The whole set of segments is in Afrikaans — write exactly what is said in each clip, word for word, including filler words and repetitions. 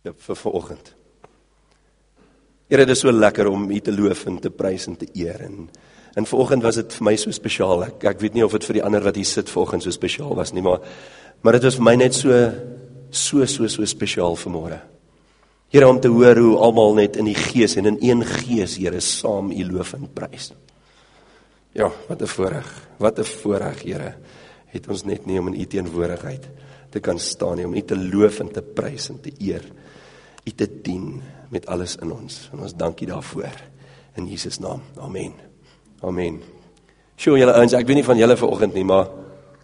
Ja, vir vanoggend. Here, dit is so lekker om U te loof en te prys en te eer. En, en vanoggend was dit vir my so spesiaal. Ek, ek weet nie of dit vir die ander wat hier sit vanoggend so spesiaal was nie, maar, maar dit was vir my net so, so, so, so spesiaal vanmôre. Here, om te hoor hoe almal net in die gees en in een gees, Here, saam U loof en prys. Ja, wat 'n voorreg, wat 'n voorreg, Here, het ons net nie om in U teenwoordigheid te kan staan nie, om U te loof en te prys en te eer, U te dien met alles in ons. En ons dank U daarvoor. In Jesus naam. Amen. Amen. Sjoe, julle ouens, ek weet nie van julle vanoggend nie, maar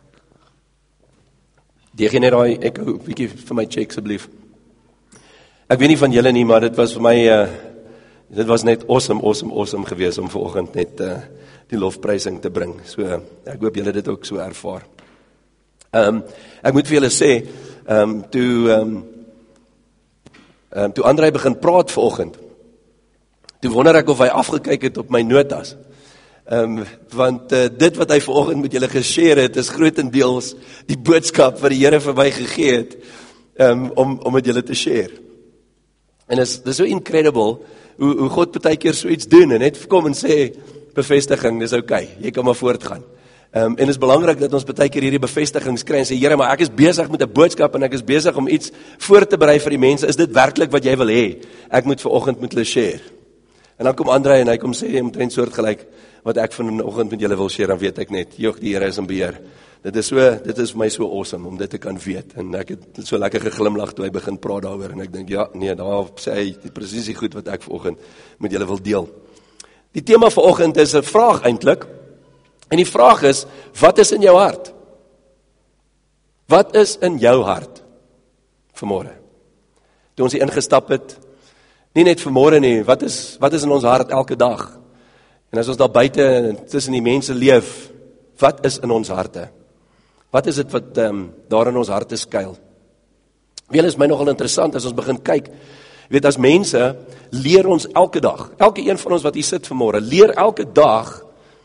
die gee net daai ek 'n bietjie vir my check asseblief. Ek weet nie van julle nie, maar dit was vir my uh, dit was net awesome, awesome, awesome gewees om vanoggend net uh, die lofprysing te bring. So uh, ek hoop julle dit ook so ervaar. Ehm um, ek moet vir julle sê, ehm um, toe ehm um, um, toe Andrei begin praat vanoggend, toe wonder ek of hy afgekyk het op my notas. Ehm um, want uh, dit wat hy vanoggend met julle geshare het, is grootendeels die boodskap wat die Here vir my gegee het um, om om met julle te share. En dit is, dit is so incredible hoe, hoe God baie keer so iets doen en net kom en sê bevestiging, dis okay, jy kan maar voortgaan. Um, en dit is belangrik dat ons baie keer hierdie bevestigings kry en sê, Here, maar ek is besig met 'n boodskap en ek is besig om iets voor te berei vir die mense. Is dit werklik wat jy wil hê? Ek moet vanoggend met hulle share. En dan kom Andrei en hy kom sê omtrent soortgelyk wat ek vanoggend met julle wil share, dan weet ek net, joh, die Here is in beheer. Dit is so, dit is vir my so awesome om dit te kan weet. En ek het so lekker geglimlag toe hy begin praat daaroor en ek dink, ja, nee, daar sê hy die presies die goed wat ek vanoggend met julle wil deel. Die tema vanoggend is 'n vraag eintlik. En die vraag is, wat is in jou hart? Wat is in jou hart vanmôre? Toe ons hier ingestap het, nie net vanmôre nie, wat is wat is in ons hart elke dag? En as ons daar buite tussen die mense leef, wat is in ons harte? Wat is dit wat um, daar in ons harte skuil? Wel, is my nogal interessant as ons begin kyk. Jy weet, as mense leer ons elke dag, elke een van ons wat hier sit vanmôre, leer elke dag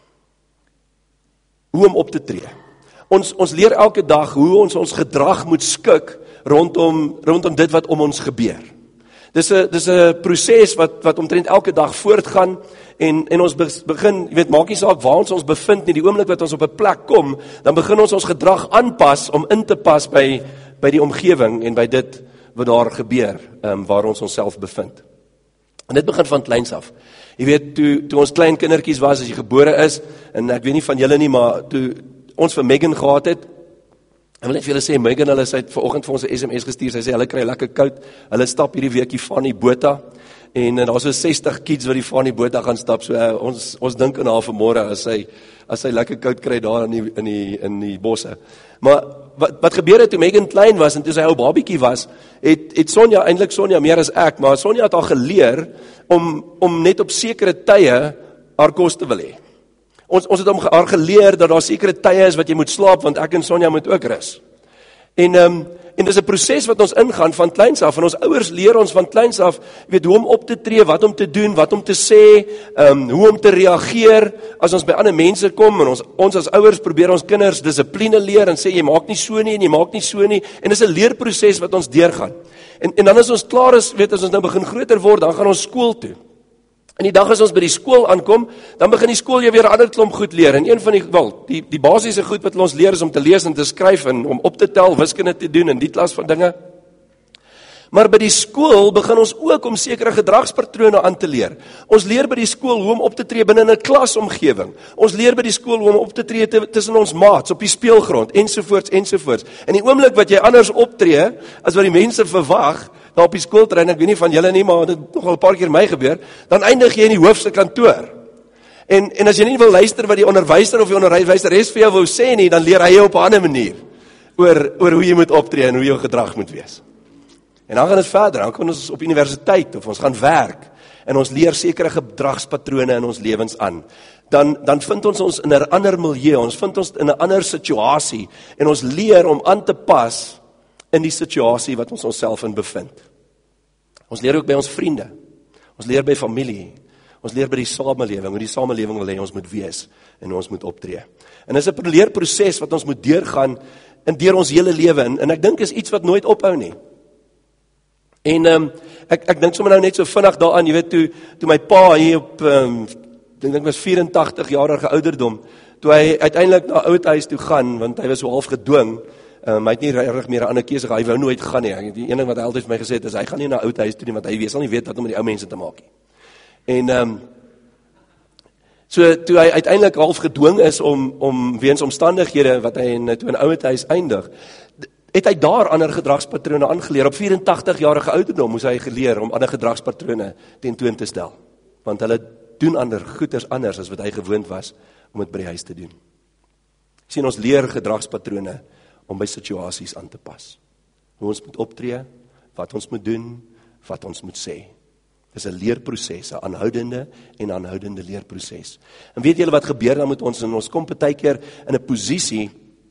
hoe om op te tree. Ons ons leer elke dag hoe ons ons gedrag moet skik rondom rondom dit wat om ons gebeur. Dis 'n dis 'n proses wat wat omtrent elke dag voortgaan en en ons begin, jy weet, maak nie saak waar ons ons bevind nie, die oomblik wat ons op 'n plek kom, dan begin ons ons gedrag aanpas om in te pas by by die omgewing en by dit wat daar gebeur, um, waar ons onsself bevind. En dit begin van kleins af. Jy weet, toe, toe ons klein kindertjies was, as jy gebore is, en ek weet nie van julle nie, maar toe ons vir Megan gehad het, en wil net vir julle sê, Megan, hulle sê vanoggend vir ons 'n S M S gestuur, sy sê, hulle kry lekker koud, hulle stap hierdie week die Fanny Botha, en, en daar is so sestig kids wat die Fanny Botha gaan stap, so uh, ons, ons dink aan haar vanmôre, as sy, as sy lekker koud kry daar in die, in die, in die bosse. Maar, wat, wat gebeur het toe Megan klein was, en toe sy ou babietjie was, het, het Sonja, eintlik Sonja meer as ek, maar Sonja het al geleer, om, om net op sekere tye haar kos te wil hê. Ons, ons het om haar geleer, dat daar sekere tye is wat jy moet slaap, want ek en Sonja moet ook rus. En, um, en dis 'n proses wat ons ingaan van kleins af, en ons ouers leer ons van kleins af, weet hoe om op te tree, wat om te doen, wat om te sê, um, hoe om te reageer, as ons by ander mense kom, en ons, ons as ouers probeer ons kinders dissipline leer, en sê, jy maak nie so nie, en jy maak nie so nie, en dis 'n leerproses wat ons deurgaan. En, en dan as ons klaar is, weet, as ons nou begin groter word, dan gaan ons skool toe. En die dag as ons by die skool aankom, dan begin die skool jou weer 'n ander klomp goed leer. En een van die, wel, die, die basiese goed wat ons leer is om te lees en te skryf en om op te tel, wiskunde te doen en die klas van dinge. Maar by die skool begin ons ook om sekere gedragspatrone aan te leer. Ons leer by die skool hoe om op te tree binne 'n klasomgewing. Ons leer by die skool hoe om op te tree tussen ons maats op die speelgrond ensovoorts ensovoorts. En die oomblik wat jy anders optree as wat die mense verwag, daar op die skoolterrein, ek weet nie van julle nie, maar dit het nogal 'n paar keer my gebeur, dan eindig jy in die hoof se kantoor. En en as jy nie wil luister wat die onderwyser of die onderwyseres vir jou wou sê nie, dan leer hy jou op 'n ander manier oor oor hoe jy moet optree en hoe jou gedrag moet wees. En dan gaan dit verder, dan kom ons op universiteit of ons gaan werk en ons leer sekere gedragspatrone in ons lewens aan. Dan dan vind ons ons in 'n ander milieu, ons vind ons in 'n ander situasie en ons leer om aan te pas in die situasie wat ons onsself in bevind. Ons leer ook by ons vriende. Ons leer by familie. Ons leer by die samelewing, hoe die samelewing wil hê ons moet wees en hoe ons moet optree. En dis 'n leerproses wat ons moet deurgaan in deur ons hele lewe en, en ek dink is iets wat nooit ophou nie. En um, ek ek dink sommer nou net so vinnig daaraan, jy weet toe toe my pa hier op um, ek dink was vyf-en-tagtig jarige ouderdom, toe hy uiteindelik na oud huis toe gaan, want hy was so half gedwing. Um, hy het nie regtig meer 'n ander keuse gehad, hy wou nooit gaan nie. Die een ding wat hy altyd vir my gesê het is hy gaan nie na oud huis toe nie, want hy weet sal nie weet wat om met die ou mense te maak nie. En ehm um, so toe hy uiteindelik half gedwing is om om weens omstandighede wat hy in toe in ouer huis eindig, het hy daar ander gedragspatrone aangeleer. Op vyf-en-tagtig jarige ouderdom moes hy geleer om ander gedragspatrone tentoon te stel, want hulle doen ander goeders anders as wat hy gewoond was om dit by die huis te doen. Sien, ons leer gedragspatrone om by situasies aan te pas. Hoe ons moet optree, wat ons moet doen, wat ons moet sê. Dis 'n leerproses, 'n aanhoudende en aanhoudende leerproses. En weet julle wat gebeur dan met ons? En ons kom partykeer in 'n posisie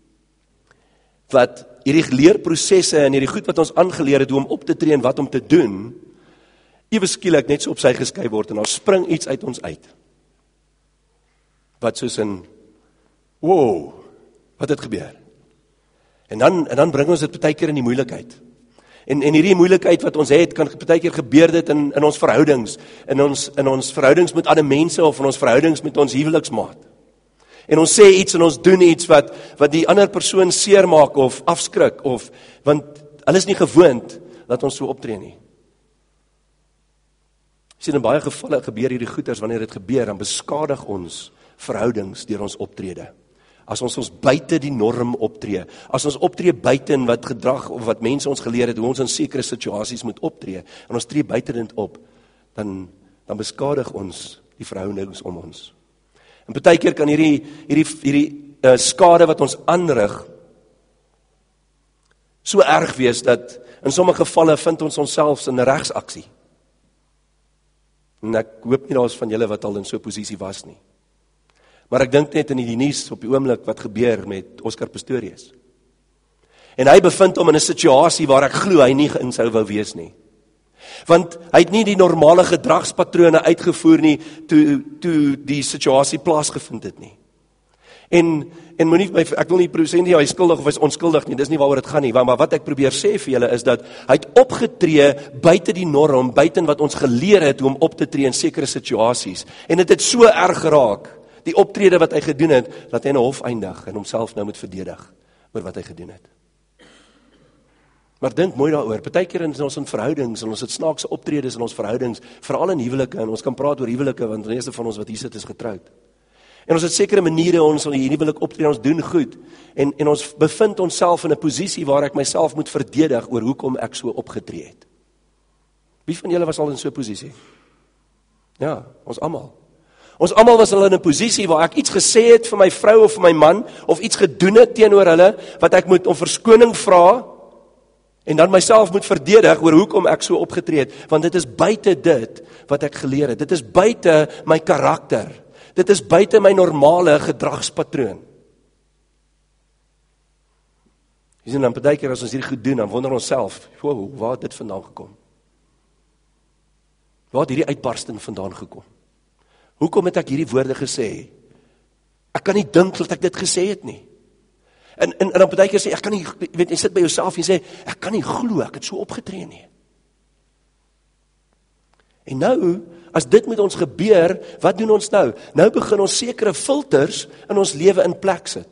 wat hierdie leerprosesse en hierdie goed wat ons aangeleer het hoe om op te tree en wat om te doen, ewe skielik net so op sy geskuif word en daar spring iets uit ons uit. Wat soos in, wow, wat het gebeur? En dan, en dan bring ons dit partykeer in die moeilikheid. En, en hierdie moeilikheid wat ons het, kan partykeer gebeur dit in, in ons verhoudings, in ons, in ons verhoudings met ander mense, of in ons verhoudings met ons huweliksmaat. En ons sê iets en ons doen iets wat, wat die ander persoon seermaak of afskrik, of, want hulle is nie gewoond dat ons so optree nie. Sien, in baie gevalle gebeur hierdie goeters, wanneer dit gebeur, dan beskadig ons verhoudings deur ons optrede. As ons ons buite die norm optree, as ons optree buite in wat gedrag of wat mense ons geleer het, hoe ons in sekere situasies moet optree, en ons tree buite dit op, dan, dan beskadig ons die verhoudings om ons. En partykeer kan hierdie, hierdie, hierdie uh, skade wat ons aanrig, so erg wees, dat in sommige gevalle vind ons onsself in 'n regsaksie. En ek hoop nie daar is van julle wat al in so 'n posisie was nie. Maar ek dink net in die nuus op die oomblik wat gebeur met Oscar Pistorius. En hy bevind hom in 'n situasie waar ek glo hy nie in sou wou wees nie. Want hy het nie die normale gedragspatrone uitgevoer nie toe toe die situasie plaasgevind het nie. En en moenie my ek wil nie prosent nie hy is skuldig of hy is onskuldig nie, dis nie waaroor dit gaan nie, maar wat ek probeer sê vir julle is dat hy het opgetree buite die norm, buite wat ons geleer het hoe om op te tree in sekere situasies. En dit het so erg geraak, die optrede wat hy gedoen het, dat hy in 'n hof eindig en homself nou moet verdedig oor wat hy gedoen het. Maar dink mooi daaroor, partykeer in ons in verhoudings, en ons het snaakse optredes in ons verhoudings, veral in huwelike, en ons kan praat oor huwelike, want die meeste van ons wat hier sit is getroud. En ons het sekere maniere, ons in die huwelik optree, ons doen goed, en, en ons bevind onsself in 'n posisie waar ek myself moet verdedig oor hoekom ek so opgetree het. Wie van julle was al in so 'n posisie? Ja, ons almal. Ons almal was al in 'n posisie waar ek iets gesê het vir my vrou of vir my man, of iets gedoen het teenoor hulle, wat ek moet om verskoning vra, en dan myself moet verdedig oor hoekom ek so opgetree het, want dit is buite dit wat ek geleer het, dit is buite my karakter, dit is buite my normale gedragspatroon. Jy sien, dan partykeer as ons hierdie goed doen, dan wonder ons self, wow, waar het dit vandaan gekom? Waar het hierdie uitbarsting vandaan gekom? Hoekom het ek hierdie woorde gesê? Ek kan nie dink dat ek dit gesê het nie. En, en, en dan partykeer sê, ek kan nie, weet, jy sit by jouself en sê, ek kan nie glo, ek het so opgetree nie. En nou, as dit met ons gebeur, wat doen ons nou? Nou begin ons sekere filters in ons lewe in plek sit.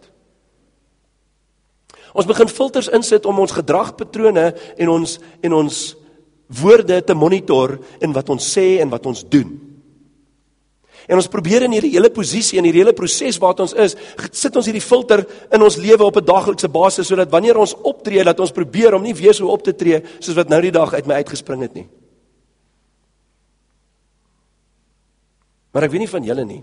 Ons begin filters insit om ons gedragpatrone en ons, en ons woorde te monitor in wat ons sê en wat ons doen. En ons probeer in hierdie hele posisie, in hierdie hele proses waar ons is, sit ons hierdie filter in ons lewe op 'n daaglikse basis, sodat wanneer ons optree, dat ons probeer om nie weer so op te tree, soos wat nou die dag uit my uitgespring het nie. Maar ek weet nie van julle nie.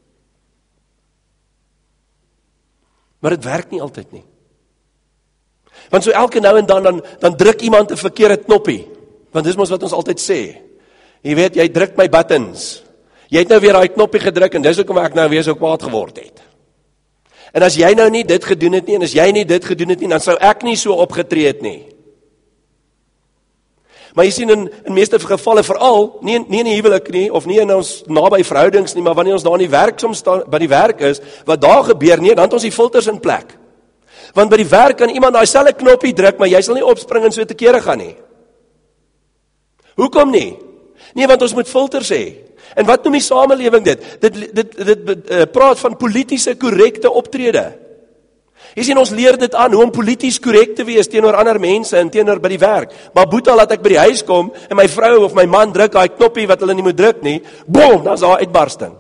Maar dit werk nie altyd nie. Want so elke nou en dan, dan, dan druk iemand 'n verkeerde knoppie, want dis mos wat ons altyd sê. Jy weet, jy druk my buttons. Jy het nou weer daai knoppie gedruk en dis hoekom ek nou weer so kwaad geword het. En as jy nou nie dit gedoen het nie, en as jy nie dit gedoen het nie, dan sou ek nie so opgetree het nie. Maar jy sien in, in meeste gevalle veral, nie, nie in die huwelik nie, of nie in ons naby verhoudings nie, maar wanneer ons daar in die werk soms staan, by die werk is, wat daar gebeur nie, dan het ons die filters in plek. Want by die werk kan iemand daai selfde knoppie druk, maar jy sal nie opspring en so te kere gaan nie. Hoekom nie? Nee, want ons moet filters hê. En wat noem die samelewing dit? Dit dit dit, dit uh, praat van politiese korrekte optrede. Jy sien, ons leer dit aan, hoe om polities korrek te wees teenoor ander mense en teenoor by die werk. Maar boeta, laat ek by die huis kom, en my vrou of my man druk daai knoppie wat hulle nie moet druk nie, boom, dan is daar uitbarsting.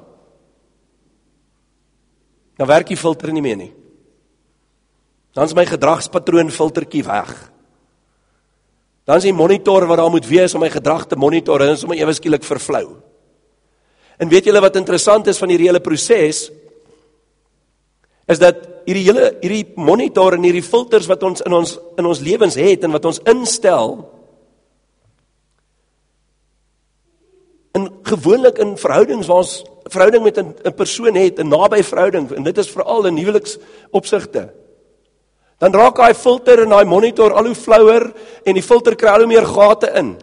Dan werk die filter nie meer nie. Dan is my gedragspatroon filtertjie weg. Dan is die monitor wat daar moet wees om my gedrag te monitor, en is om my ewe skielik vervlou. En weet julle wat interessant is van hierdie hele proses, is dat hierdie hele hierdie monitor en hierdie filters wat ons in ons in ons lewens het en wat ons instel, in gewoonlik in verhoudings waar ons verhouding met 'n 'n persoon het, 'n naby verhouding, en dit is veral in huweliksopsigte, dan raak daai filter en daai monitor al hoe flouer en die filter kry al hoe meer gate in.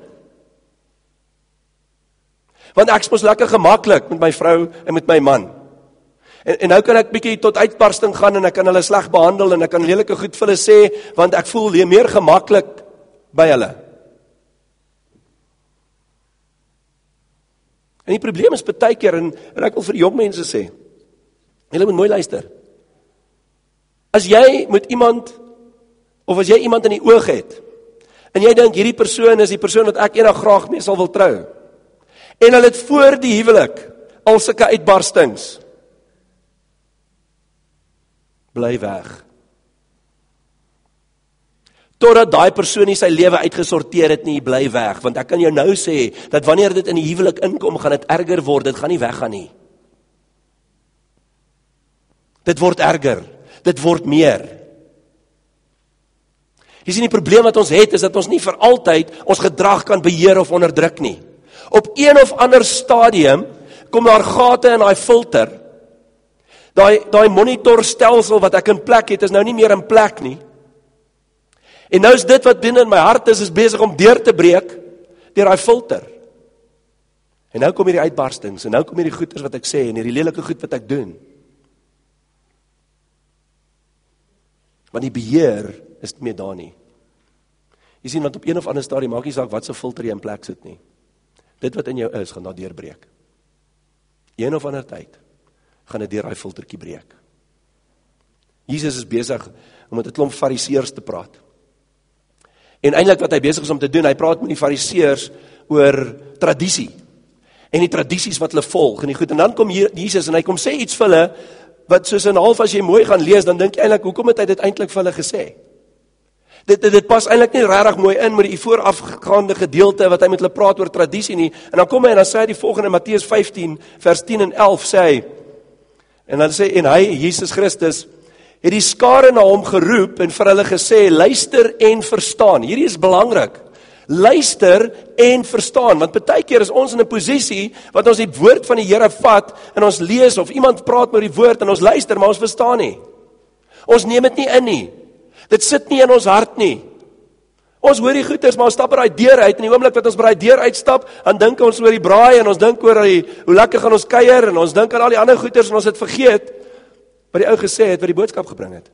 Want ek is mos lekker gemaklik met my vrou en met my man. En, en nou kan ek bietjie tot uitbarsting gaan en ek kan hulle sleg behandel en ek kan lelike goed vir hulle sê, want ek voel meer gemaklik by hulle. En die probleem is baie keer, en, en ek wil vir die jong mense sê, julle moet mooi luister. As jy met iemand, of as jy iemand in die oog het, en jy dink hierdie persoon is die persoon wat ek eendag graag mee sal wil trou, en hulle het voor die huwelik al sulke uitbarstings, bly weg. Totdat daai persoon nie sy lewe uitgesorteer het nie, bly weg. Want ek kan jou nou sê, dat wanneer dit in die huwelik inkom, gaan dit erger word, dit gaan nie weggaan nie. Dit word erger, dit word meer. Jy sien, die probleem wat ons het, is dat ons nie vir altyd ons gedrag kan beheer of onderdruk nie. Op een of ander stadium, kom daar gate in daai filter, daai, daai monitorstelsel wat ek in plek het, is nou nie meer in plek nie. En nou is dit wat binne in my hart is, is besig om deur te breek, deur daai filter. En nou kom hierdie uitbarstings, en nou kom hierdie goeders wat ek sê, en hierdie lelike goed wat ek doen. Want die beheer is nie meer daar nie. Jy sien, want op een of ander stadium maak nie saak wat so filter jy in plek sit nie. Dit wat in jou is, gaan daar deurbreek. Een of ander tyd gaan dit deur daai filtertjie breek. Jesus is besig om met 'n klomp fariseërs te praat. En eintlik wat hy besig is om te doen, hy praat met die fariseërs oor tradisie. En die tradisies wat hulle volg en die goed. En dan kom hier Jesus en hy kom sê iets vir hulle wat soos in half as jy mooi gaan lees, dan dink jy eintlik hoekom het hy dit eintlik vir hulle gesê? Dit dit, dit pas eintlik nie regtig mooi in met die voorafgaande gedeelte wat hy met hulle praat oor tradisie nie. En dan kom hy en dan sê hy die volgende in Matteus vyftien vers tien en elf sê hy, en dan sê en hy Jesus Christus het die skare na hom geroep en vir hulle gesê, luister en verstaan. Hierdie is belangrik. Luister en verstaan, want baie keer is ons in 'n posisie wat ons die woord van die Here vat en ons lees of iemand praat met die woord en ons luister, maar ons verstaan nie. Ons neem dit nie in nie. Dit sit nie in ons hart nie. Ons hoor die goeters, maar ons stap by daai deur uit en die oomblik wat ons by daai deur uitstap, dan dink ons oor die braai en ons dink oor die, hoe lekker gaan ons kuier en ons dink aan al die ander goeters en ons het vergeet wat die ou gesê het, wat die boodskap gebring het.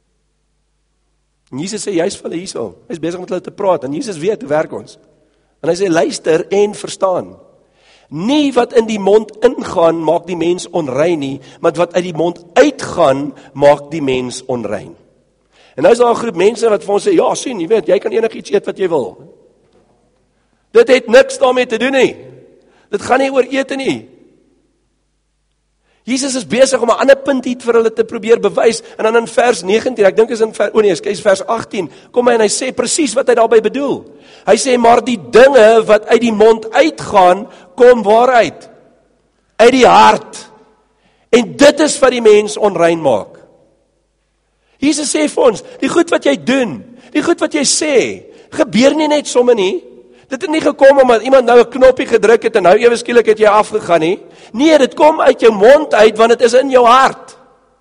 En Jesus sê, jy is vir hulle hierso, hy is besig met hulle te praat, en Jesus weet hoe werk ons. En hy sê, luister en verstaan. Nie wat in die mond ingaan, maak die mens onrein nie, maar wat uit die mond uitgaan, maak die mens onrein. En nou is daar 'n groep mense wat vir ons sê, ja, sien, jy weet, jy kan enigiets eet wat jy wil. Dit het niks daarmee te doen nie. Dit gaan nie oor ete nie. Jesus is besig om 'n ander punt hier vir hulle te probeer bewys, en dan in vers negentien, ek dink is in vers, oh nee, is vers agttien, kom hy en hy sê presies wat hy daarby bedoel. Hy sê, maar die dinge wat uit die mond uitgaan, kom waaruit? Uit die hart. En dit is wat die mens onrein maak. Jesus sê vir ons, die goed wat jy doen, die goed wat jy sê, gebeur nie net sommer nie. Dit het nie gekom omdat iemand nou 'n knoppie gedruk het en nou ewe skielik het jy afgegaan nie. Nee, dit kom uit jou mond uit want dit is in jou hart.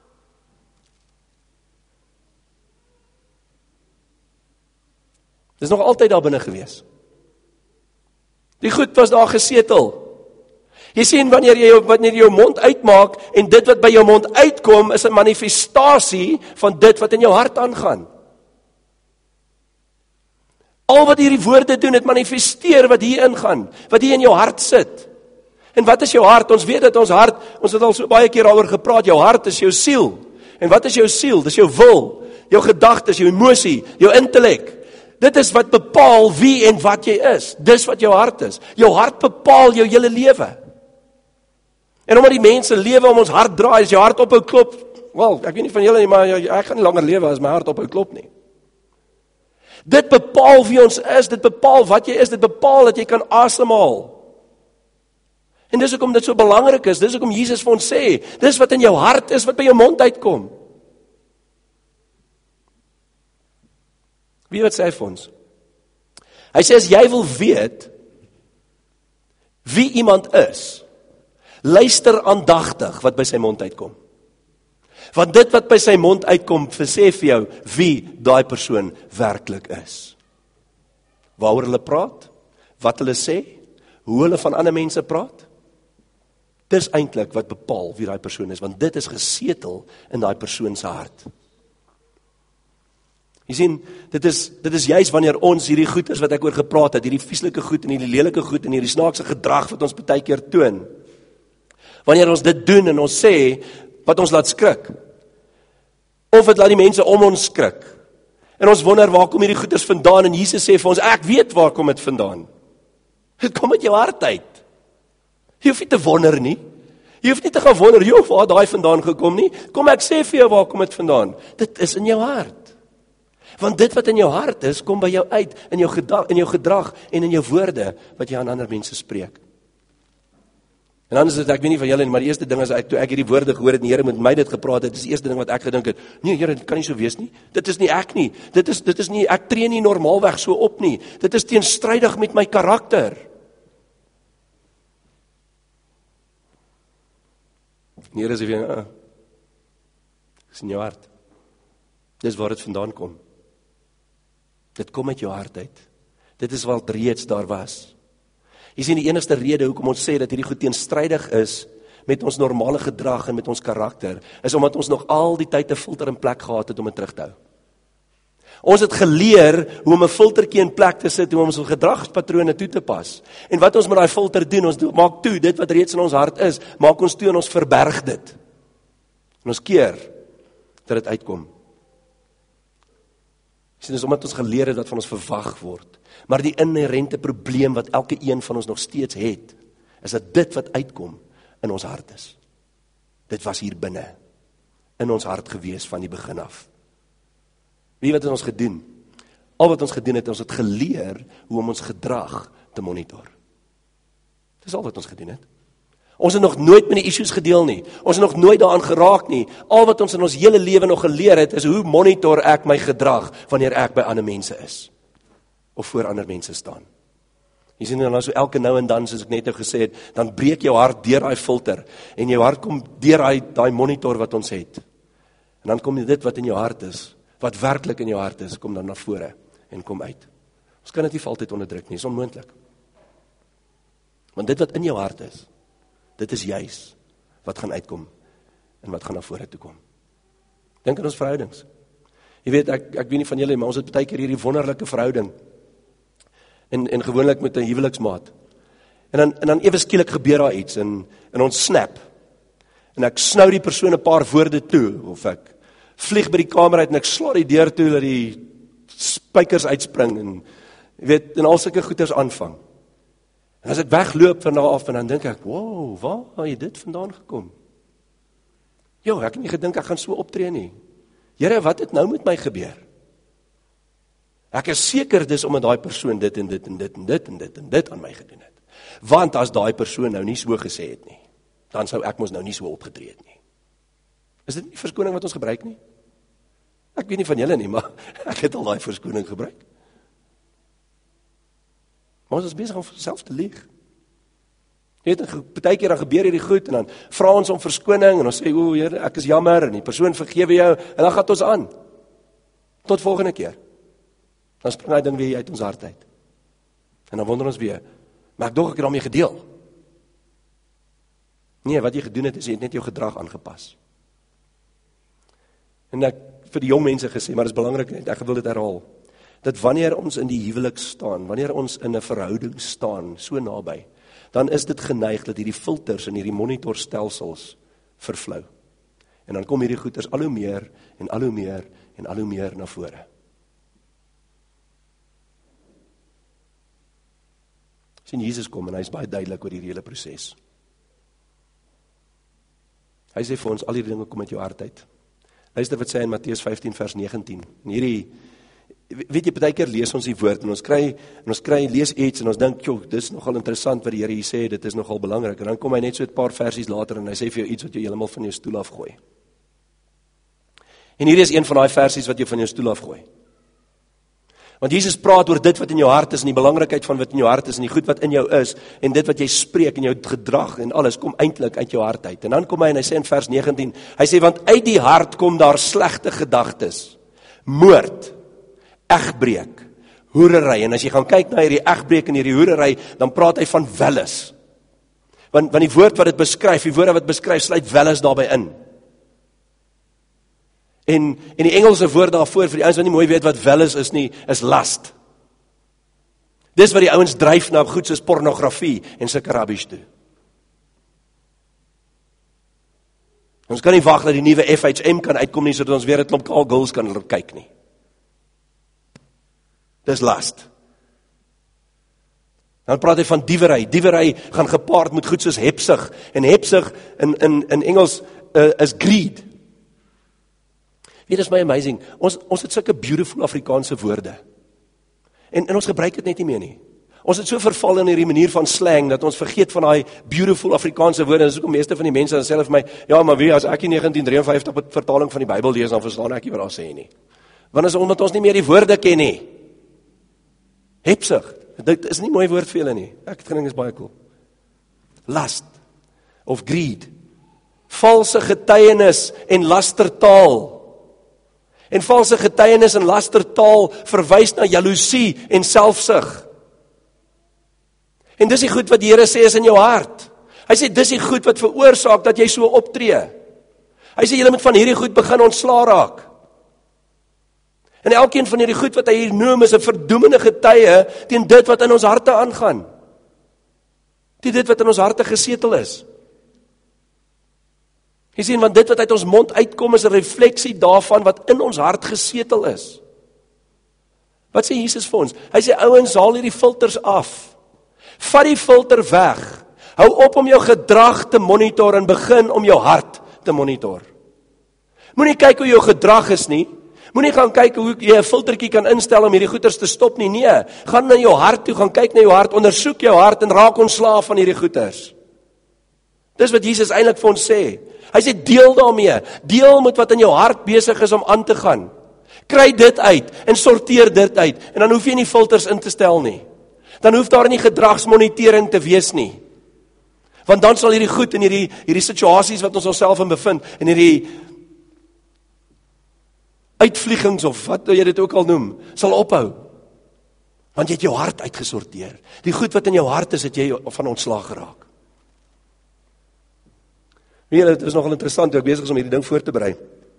Dit is nog altyd daar binne gewees. Die goed was daar gesetel. Jy sien, wanneer jy wanneer jy jou mond uitmaak en dit wat by jou mond uitkom is 'n manifestasie van dit wat in jou hart aangaan. Al wat hierdie woorde doen, het manifesteer wat hier ingaan, wat hier in jou hart sit. En wat is jou hart? Ons weet dat ons hart, ons het al so baie keer daaroor gepraat, jou hart is jou siel. En wat is jou siel? Dis jou wil, jou gedagtes, jou emosie, jou intellek. Dit is wat bepaal wie en wat jy is. Dis wat jou hart is. Jou hart bepaal jou hele lewe. En omdat die mense lewe om ons hart draai, as jou hart ophou klop, wel, ek weet nie van julle nie, maar ek gaan nie langer lewe as my hart ophou klop nie. Dit bepaal wie ons is, dit bepaal wat jy is, dit bepaal dat jy kan asemhaal. En dis hoekom dit so belangrik is, dis hoekom Jesus vir ons sê, dis wat in jou hart is, wat by jou mond uitkom. Wie wat sê hy vir ons? Hy sê, as jy wil weet wie iemand is, luister aandagtig wat by sy mond uitkom. Want dit wat by sy mond uitkom, sê vir jou wie daai persoon werklik is. Waaroor hulle praat, wat hulle sê, hoe hulle van ander mense praat, dis eintlik wat bepaal wie daai persoon is, want dit is gesetel in daai persoon se hart. Jy sien, dit is, dit is juist wanneer ons hierdie goed is wat ek oor gepraat het, hierdie vieslike goed en hierdie lelike goed en hierdie snaakse gedrag wat ons baie keer toon. Wanneer ons dit doen en ons sê, wat ons laat skrik. Of het laat die mense om ons skrik. En ons wonder, waar kom hierdie goeders vandaan? En Jesus sê vir ons, ek weet waar kom dit vandaan. Het kom uit jou hart uit. Jy hoef nie te wonder nie. Jy hoef nie te gaan wonder, joh, waar daai vandaan gekom nie. Kom ek sê vir jou, waar kom dit vandaan? Dit is in jou hart. Want dit wat in jou hart is, kom by jou uit, in jou gedrag, in jou gedrag en in jou woorde, wat jy aan ander mense spreek. En dan is dit, ek weet nie van julle nie, maar die eerste ding is, ek, toe ek hierdie woorde gehoor het, en die Here met my dit gepraat het, is die eerste ding wat ek gedink het, nee Here, dit kan nie so wees nie, dit is nie ek nie, dit is, dit is nie, ek tree nie normaalweg so op nie, dit is teenstrydig met my karakter. En Here sê vir jou, dis in jou hart, dis waar dit vandaan kom. Dit kom uit jou hart uit. Dit is wat reeds daar was. Jy sien, die enigste rede hoekom ons sê dat hierdie goed teenstrydig is met ons normale gedrag en met ons karakter, is omdat ons nog al die tyd 'n filter in plek gehad het om dit terug te hou. Ons het geleer hoe om 'n filtertjie in plek te sit, hoe om ons gedragspatrone toe te pas. En wat ons met daai filter doen, ons maak toe, dit wat reeds in ons hart is, maak ons toe en ons verberg dit. En ons keer dat dit uitkom. Dit is omdat ons geleer het wat van ons verwag word. Maar die inherente probleem wat elke een van ons nog steeds het, is dat dit wat uitkom in ons hart is. Dit was hier binne, in ons hart gewees van die begin af. Wie wat het ons gedoen? Al wat ons gedoen het, ons het geleer hoe om ons gedrag te monitor. Dis al wat ons gedoen het. Ons het nog nooit met die issues gedeel nie. Ons het nog nooit daaraan geraak nie. Al wat ons in ons hele lewe nog geleer het, is hoe monitor ek my gedrag wanneer ek by ander mense is. Of voor ander mense staan. Jy sien dan so elke nou en dan, soos ek net nou gesê het, dan breek jou hart deur daai filter. En jou hart kom deur daai daai monitor wat ons het. En dan kom dit wat in jou hart is, wat werklik in jou hart is, kom dan na vore en kom uit. Ons kan dit nie altyd onderdruk nie, is onmoontlik. Want dit wat in jou hart is, dit is juis wat gaan uitkom en wat gaan na vore toe kom. Dink aan ons verhoudings. Jy weet, ek, ek weet nie van julle, maar ons het baie keer hierdie wonderlike verhouding. En, en gewoonlik met 'n huweliksmaat. En dan, en dan ewe skielik gebeur daar iets, en, en ons snap. En ek snou die persoon 'n paar woorde toe, of ek vlieg by die kamer uit, en ek sla die deur toe, dat die spykers uitspring, en, jy weet, en al sulke goeders aanvang. En as ek wegloop van daar af, en dan dink ek, wow, waar het dit vandaan gekom? Jo, ek het nie gedink ek gaan so optree nie. Here, wat het nou met my gebeur? Ek is seker dis omdat daai persoon dit en dit en dit en dit en dit en dit aan my gedoen het. Want as daai persoon nou nie so gesê het nie, dan sou ek mos nou nie so opgetree het nie. Is dit nie verskoning wat ons gebruik nie? Ek weet nie van julle nie, maar ek het al daai verskoning gebruik. Maar ons is besig om self te lieg. Jy weet, baie keer dan gebeur hierdie goed, en dan vra ons om verskoning, en ons sê, o Here, ek is jammer, en die persoon vergewe jou, en dan gaan ons aan. Tot volgende keer. Dan spring hy ding weer uit ons hart uit. En dan wonder ons weer, maar ek dog ek het daarmee gedeel. Nee, wat jy gedoen het, is jy het net jou gedrag aangepas. En ek vir die jong mense gesê, maar dit is belangrik, ek wil dit herhaal. dat wanneer ons in die huwelik staan, wanneer ons in 'n verhouding staan, so naby, dan is dit geneig dat hierdie filters en hierdie monitorstelsels vervlou. En dan kom hierdie goeters al hoe meer en al hoe meer en al hoe meer na vore. Sien Jesus kom en hy is baie duidelik oor hierdie hele proses. Hy sê vir ons, al hierdie dinge kom uit jou hart uit. Luister wat sê hy in Matteus vyftien vers negentien. En hierdie, weet jy, baie keer lees ons die woord en ons kry, en ons kry lees iets en ons dink, joh, dis nogal interessant wat die Here hier sê, dit is nogal belangrik. En dan kom hy net so 'n paar versies later en hy sê vir jou iets wat jou heeltemal van jou stoel afgooi. En hier is een van daai versies wat jou van jou stoel afgooi. Want Jesus praat oor dit wat in jou hart is en die belangrikheid van wat in jou hart is en die goed wat in jou is en dit wat jy spreek en jou gedrag en alles kom eintlik uit jou hart uit. En dan kom hy en hy sê in vers negentien, hy sê want uit die hart kom daar slegte gedagtes, moord, egbreek, hoerery. En as jy gaan kyk na hierdie egbreek en hierdie hoerery, dan praat hy van welles. Want want die woord wat dit beskryf, die woorde wat beskryf sluit welles daarbey in. En, en die Engelse woord daarvoor, vir die ouens wat nie mooi weet wat welles is nie, is lust. Dis wat die ouens dryf na goed soos pornografie en sulke rubbish toe. Ons kan nie wag dat die nuwe F H M kan uitkom nie, sodat ons weer 'n klomp kaal girls kan kyk nie. Dis lust. Dan praat hy van diewery. Diewery gaan gepaard met goed soos hebsug. En hebsug in, in, in Engels uh, is greed. Weet, dit is my amazing. Ons, ons het sulke beautiful Afrikaanse woorde. En, en ons gebruik dit net nie meer nie. Ons het so verval in hierdie manier van slang, dat ons vergeet van daai beautiful Afrikaanse woorde. En dis ook die meeste van die mense, dan sê hulle vir my, ja, maar wie, as ek die negentien drie en vyftig vertaling van die Bybel lees, dan verstaan ek nie wat daar sê nie. Want is omdat ons nie meer die woorde ken nie. Hebsug, dit is nie mooi woord vir julle nie. Ek het gedink is baie cool. Lust, of greed, valse getuienis en lastertaal. En valse getuienis en lastertaal verwys na jaloesie en selfsug. En dis die goed wat die Here sê is in jou hart. Hy sê dis die goed wat veroorsaak dat jy so optree. Hy sê jy moet van hierdie goed begin ontslaa raak. En elkeen van hierdie goed wat hy hier noem is 'n verdoemende getuie teen dit wat in ons harte aangaan. Teen dit wat in ons harte gesetel is. Jy sien, want dit wat uit ons mond uitkom is 'n refleksie daarvan wat in ons hart gesetel is. Wat sê Jesus vir ons? Hy sê ouens, haal hierdie filters af. Vat die filter weg. Hou op om jou gedrag te monitor en begin om jou hart te monitor. Moenie kyk hoe jou gedrag is nie. Moenie gaan kyk hoe jy 'n filtertjie kan instel om hierdie goeters te stop nie. Nee, gaan na jou hart toe, gaan kyk na jou hart, ondersoek jou hart en raak ontslaaf van hierdie goeters. Dis wat Jesus eintlik vir ons sê. Hy sê deel daarmee. Deel met wat in jou hart besig is om aan te gaan. Kry dit uit en sorteer dit uit en dan hoef jy nie filters in te stel nie. Dan hoef daar nie gedragsmonitering te wees nie. Want dan sal hierdie goed in hierdie hierdie situasies wat ons onsself in bevind en hierdie uitvliegings of wat jy dit ook al noem, sal ophou. Want jy het jou hart uitgesorteer. Die goed wat in jou hart is, het jy van ontslaag geraak. Weet jy, dit is nogal interessant, toe ek besig is om hierdie ding voor te berei.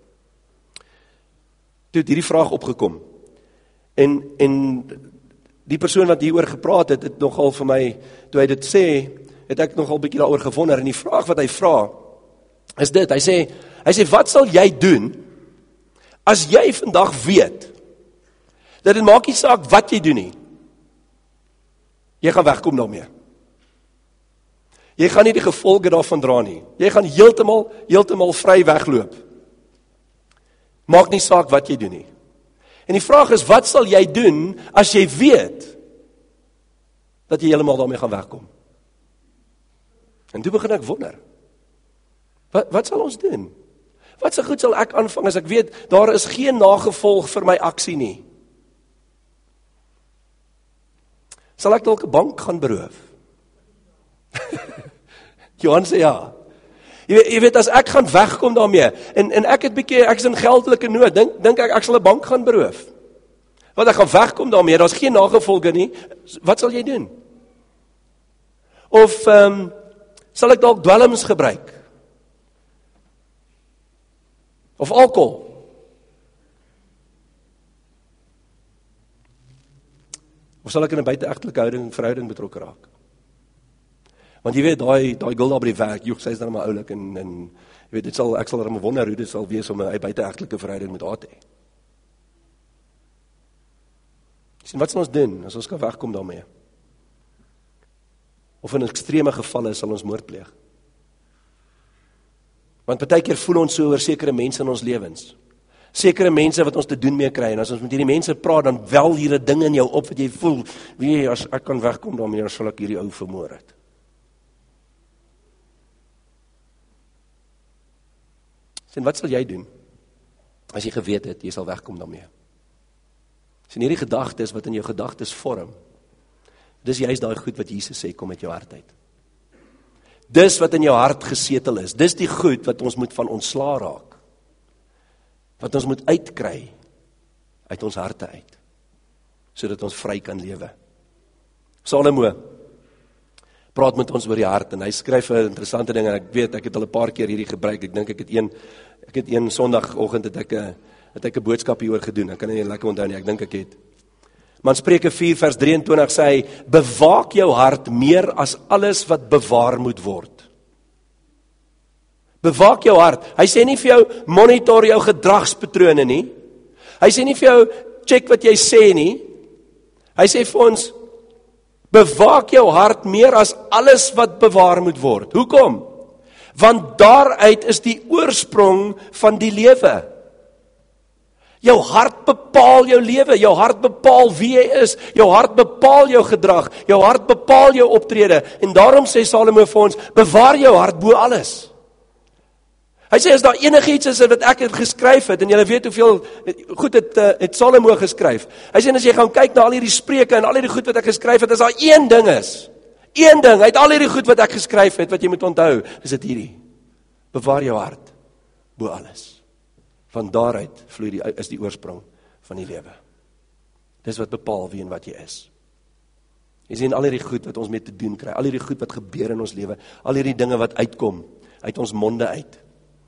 Toe het hierdie vraag opgekom. En, en die persoon wat hieroor gepraat het, het nogal vir my, toe hy dit sê, het ek nogal 'n bietjie daaroor gewonder. En die vraag wat hy vra, is dit, hy sê, hy sê, wat sal jy doen, as jy vandag weet, dat dit maak nie saak wat jy doen nie, jy gaan wegkom daarmee. Jy gaan nie die gevolge daarvan dra nie. Jy gaan heeltemal, heeltemal vry wegloop. Maak nie saak wat jy doen nie. En die vraag is, wat sal jy doen, as jy weet, dat jy heeltemal daarmee gaan wegkom? En toe begin ek wonder, wat, wat sal ons doen? Wat se goed sal ek aanvang as ek weet, daar is geen nagevolg vir my aksie nie? Sal ek dalk 'n bank gaan beroof? Johan sê ja. Jy weet, jy weet, as ek gaan wegkom daarmee, en, en ek het bietjie, ek is in geldelike nood, dink, dink ek, ek sal 'n bank gaan beroof. Want ek gaan wegkom daarmee, daar's geen nagevolge nie, wat sal jy doen? Of, um, sal ek dalk dwelms gebruik? Of alcohol? Of sal ek in 'n buiteegtelike houding verhouding betrokke raak? Want jy weet, daai daai girl daar by die werk, joh, sy is dan maar oulik en en jy weet, dit sal ek sal hom wonder hoe dit sal wees om 'n buiteegtelike verhouding met haar te hê. Sien, wat sal ons doen as ons kan wegkom daarmee? Of in ekstreme gevalle sal ons moord pleeg. Want partykeer voel ons so oor sekere mense in ons lewens. Sekere mense wat ons te doen mee kry, en as ons met hierdie mense praat, dan wel hier 'n ding in jou op wat jy voel, wie, as ek kan wegkom daarmee, dan sal ek hierdie ou vermoor het. Sien, wat sal jy doen as jy geweet het, jy sal wegkom daarmee? Sien, hierdie gedagtes wat in jou gedagtes vorm, dis juist daai goed wat Jesus sê, kom uit jou hart uit. Dis wat in jou hart gesetel is, dis die goed wat ons moet van ontslaa raak, wat ons moet uitkry uit ons harte uit, sodat ons vry kan lewe. Salomo praat met ons oor die hart, en hy skryf 'n interessante ding, en ek weet, ek het al 'n paar keer hierdie gebruik, ek dink ek het een, ek het een Sondagoggend het ek 'n het ek 'n boodskap hieroor gedoen, ek kan nie lekker onthou nie, ek dink ek het. Maar in Spreuke vier vers drieëntwintig sê hy, bewaak jou hart meer as alles wat bewaar moet word. Bewaak jou hart. Hy sê nie vir jou, monitor jou gedragspatrone nie. Hy sê nie vir jou, check wat jy sê nie. Hy sê vir ons, bewaak jou hart meer as alles wat bewaar moet word. Hoekom? Want daaruit is die oorsprong van die lewe. Jou hart bepaal jou lewe, jou hart bepaal wie jy is, jou hart bepaal jou gedrag, jou hart bepaal jou optrede, en daarom sê Salomo vir ons, bewaar jou hart bo alles. Hy sê, as daar enigiets is wat ek het geskryf het, en julle weet hoeveel goed het, het Salomo geskryf, hy sê, as jy gaan kyk na al hierdie spreuke, en al hierdie goed wat ek geskryf het, as daar een ding is, een ding, uit al hierdie goed wat ek geskryf het, wat jy moet onthou, is dit hierdie, bewaar jou hart bo alles. Van daaruit vloei die, is die oorsprong van die lewe. Dis wat bepaal wie en wat jy is. Jy sien al hierdie goed wat ons mee te doen kry, al hierdie goed wat gebeur in ons lewe, al hierdie dinge wat uitkom, uit ons monde uit.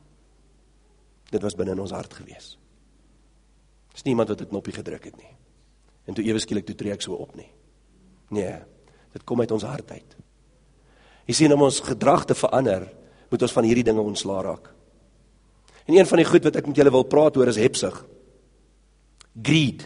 Dit was binne in ons hart gewees. Dis nie iemand wat 'n knoppie gedruk het nie. En toe ewe skielik toe tree ek so op nie. Nee, dit kom uit ons hart uit. Jy sien, om ons gedrag te verander, moet ons van hierdie dinge ontslaa raak. En een van die goed wat ek met julle wil praat oor is hebsug. Greed.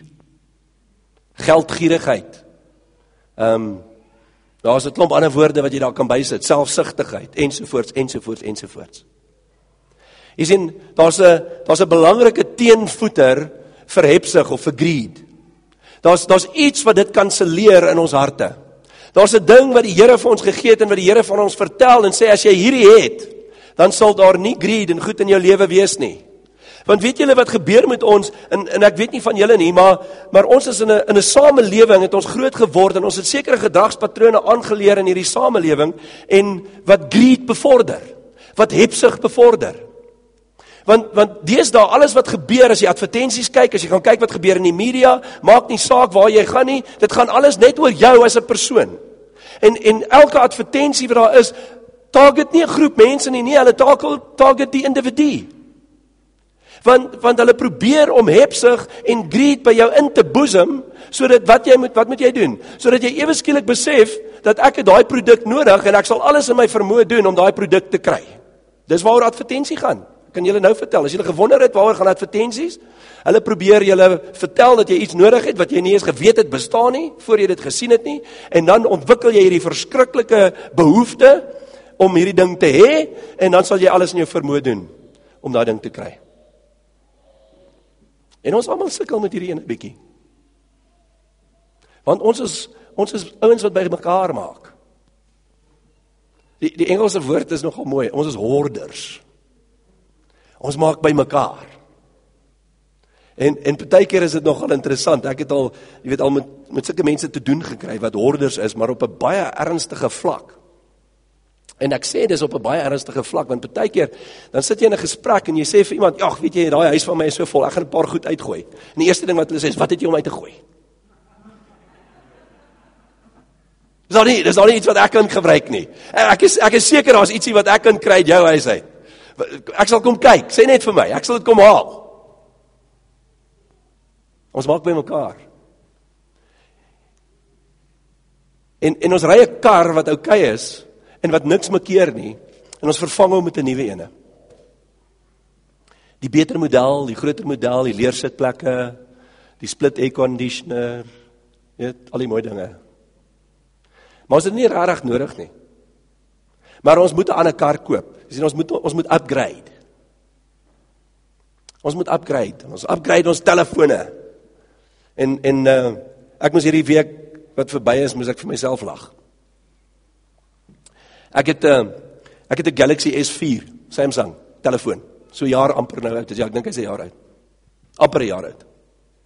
Geldgierigheid. Ehm, um, daar is 'n klomp ander woorde wat jy daar kan bysit, selfsugtigheid, ensovoorts, ensovoorts, ensovoorts. Jy sien, daar's 'n daar's 'n belangrike teenvoeter vir hebsug of vir greed. Daar's daar's iets wat dit kanselleer in ons harte. Daar's 'n ding wat die Here vir ons gegee het en wat die Here van ons vertel en sê, as jy hierdie het, dan sal daar nie greed en goed in jou lewe wees nie. Want weet julle wat gebeur met ons, en, en ek weet nie van julle nie, maar, maar ons is in 'n in 'n samelewing, het ons groot geword, en ons het sekere gedragspatrone aangeleer in hierdie samelewing, en wat greed bevorder, wat hebsug bevorder. Want, want deesdae, alles wat gebeur, as jy advertensies kyk, as jy gaan kyk wat gebeur in die media, maak nie saak waar jy gaan nie, dit gaan alles net oor jou as 'n persoon. En, en elke advertensie wat daar is, target nie 'n groep mense nie, nie, hulle target die individu. Want, want hulle probeer om hebsug en greed by jou in te boesem, sodat wat jy moet, wat moet jy doen? Sodat jy ewe skielik besef, dat ek het daai produk nodig, en ek sal alles in my vermoë doen om daai produk te kry. Dis waaroor advertensie gaan. Kan julle nou vertel, as julle gewonder het waaroor gaan advertensies, hulle probeer julle vertel dat jy iets nodig het, wat jy nie eens geweet het bestaan nie, voor jy dit gesien het nie, en dan ontwikkel jy hierdie verskriklike behoefte, om hierdie ding te hê, en dan sal jy alles in jou vermoë doen, om daai ding te kry. En ons almal sukkel met hierdie ene bietjie. Want ons is, ons is ouens wat by mekaar maak. Die, die Engelse woord is nogal mooi, ons is hoorders. Ons maak by mekaar. En, en partykeer is dit nogal interessant, ek het al, jy weet al met, met sulke mense te doen gekry, wat hoorders is, maar op 'n baie ernstige vlak. En ek sê dis op 'n baie ernstige vlak, want partykeer, dan sit jy in 'n gesprek, en jy sê vir iemand, ag, weet jy, daai huis van my is so vol, ek gaan 'n paar goed uitgooi. En die eerste ding wat hulle sê is, wat het jy om uit te gooi? Dis al nie, dis al nie iets wat ek kan gebruik nie. Ek is, ek is seker, daar is ietsie wat ek kan kry uit jou huis uit. Ek sal kom kyk, sê net vir my, ek sal dit kom haal. Ons maak by mekaar. En, en ons ry 'n kar wat oukei is, en wat niks makkeer nie, en ons vervang hom met 'n nuwe ene. Die beter model, die groter model, die leersitplekke, die split air conditioner, weet, al die mooi dinge. Maar ons het nie regtig nodig nie. Maar ons moet 'n ander kar koop. Jy sien, ons moet ons moet upgrade. Ons moet upgrade. Ons upgrade ons telefone. En en uh, ek moes hierdie week wat verby is, moes ek vir myself lag. Ek het 'n uh, ek het 'n Galaxy S vier Samsung telefoon. So jaar amper nou oud. Ja, ek dink hy's 'n jaar oud. Amper 'n jaar oud.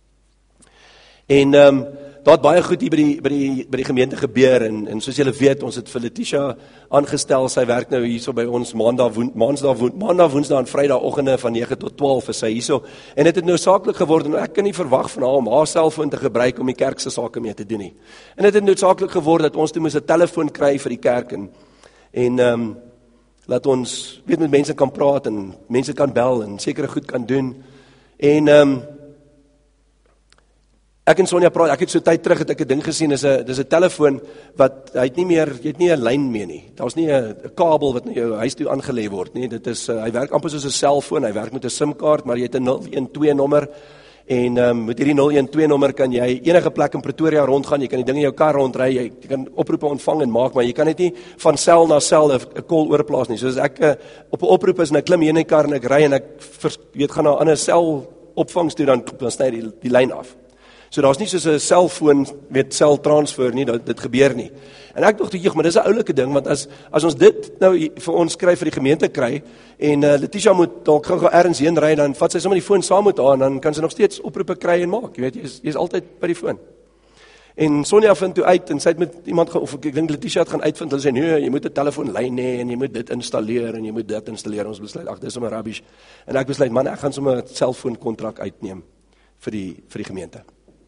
En ehm um, daar het baie goed hier by die by die by die gemeente gebeur en en soos julle weet, ons het vir Letitia aangestel. Sy werk nou hierso by ons maandag woen, maandag woen, maandag woensdae en vrydagoggende van nege tot twaalf is sy hierso. En dit het nou saaklik geword en ek kan nie verwag van haar om haar selfoon te gebruik om die kerk se sake mee te doen nie. En dit het nou saaklik geword dat ons toe moes 'n telefoon kry vir die kerk en en ehm um, laat ons weet met mense kan praat en mense kan bel en sekere goed kan doen. En ehm um, Ek en Sonja praat, ek het so tyd terug het ek 'n ding gesien, is 'n dis 'n telefoon wat hy het nie meer, jy het nie 'n lyn meer nie. Daar's nie 'n kabel wat na jou huis toe aangelê word nie. Dit is uh, hy werk amper soos 'n selfoon, hy werk met 'n SIM-kaart, maar jy het 'n nul een twee nommer en um, met hierdie nul een twee nommer kan jy enige plek in Pretoria rondgaan, jy kan die ding in jou kar rondry, jy, jy kan oproepe ontvang en maak, maar jy kan dit nie van sel na sel 'n call oorplaas nie. Soos ek uh, op 'n oproep is en ek klim hier in die kar en ek ry en ek vers, weet gaan na 'n ander sel opvangs toe, dan dan sny die die lyn af. So daar's nie soos 'n selfoon, weet, sel transfer nie, dat dit gebeur nie. En ek dink tog, maar dis 'n oulike ding, want as as ons dit nou vir ons kry vir die gemeente kry en uh, Letitia moet dalk gou-gou ergens heen ry, dan vat sy sommer die foon saam met haar en dan kan sy nog steeds oproepe kry en maak. Jy weet, jy's jy's altyd by die foon. En Sonja vind toe uit en sy het met iemand of ek dink Letitia het gaan uitvind, hulle sê nee, jy moet 'n telefoonlyn hê en jy moet dit installeer en jy moet dit installeer. Ons besluit, ag, dis sommer rubbish. En ek besluit, man, ek gaan sommer 'n selfoonkontrak uitneem vir die vir die gemeente.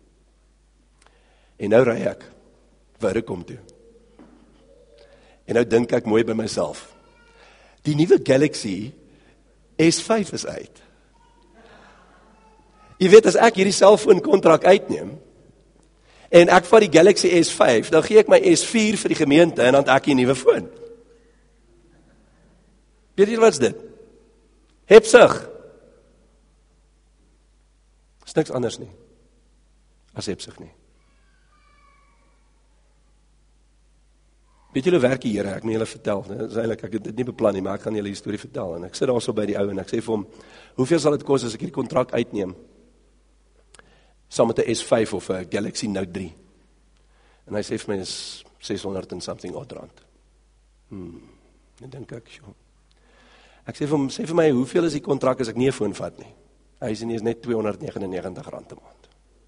En nou ry ek, waar ek kom toe. En nou dink ek mooi by myself, die nuwe Galaxy S vyf is uit. Jy weet, as ek hierdie selfoonkontrak uitneem, en ek vat die Galaxy S vyf, dan gee ek my S vier vir die gemeente, en dan het ek die nuwe foon. Weet jy wat is dit? Hebsug. Is niks anders nie, as hebsug nie. Weet julle werk die Here, ek moet julle vertel, ne? Dis eintlik, ek het dit nie beplan nie, maar ek gaan julle die storie vertel, en ek sit daar so by die ou, en ek sê vir hom, hoeveel sal dit kos as ek hierdie kontrak uitneem, saam met 'n S vyf of 'n Galaxy Note drie, en hy sê vir my, is ses honderd en something odd rand, hmm, en dink ek, sjo, ek sê vir hom, sê vir my, hoeveel is die kontrak as ek nie 'n foon vat nie, hy sê nie, is net tweehonderd negenennegentig rand per maand,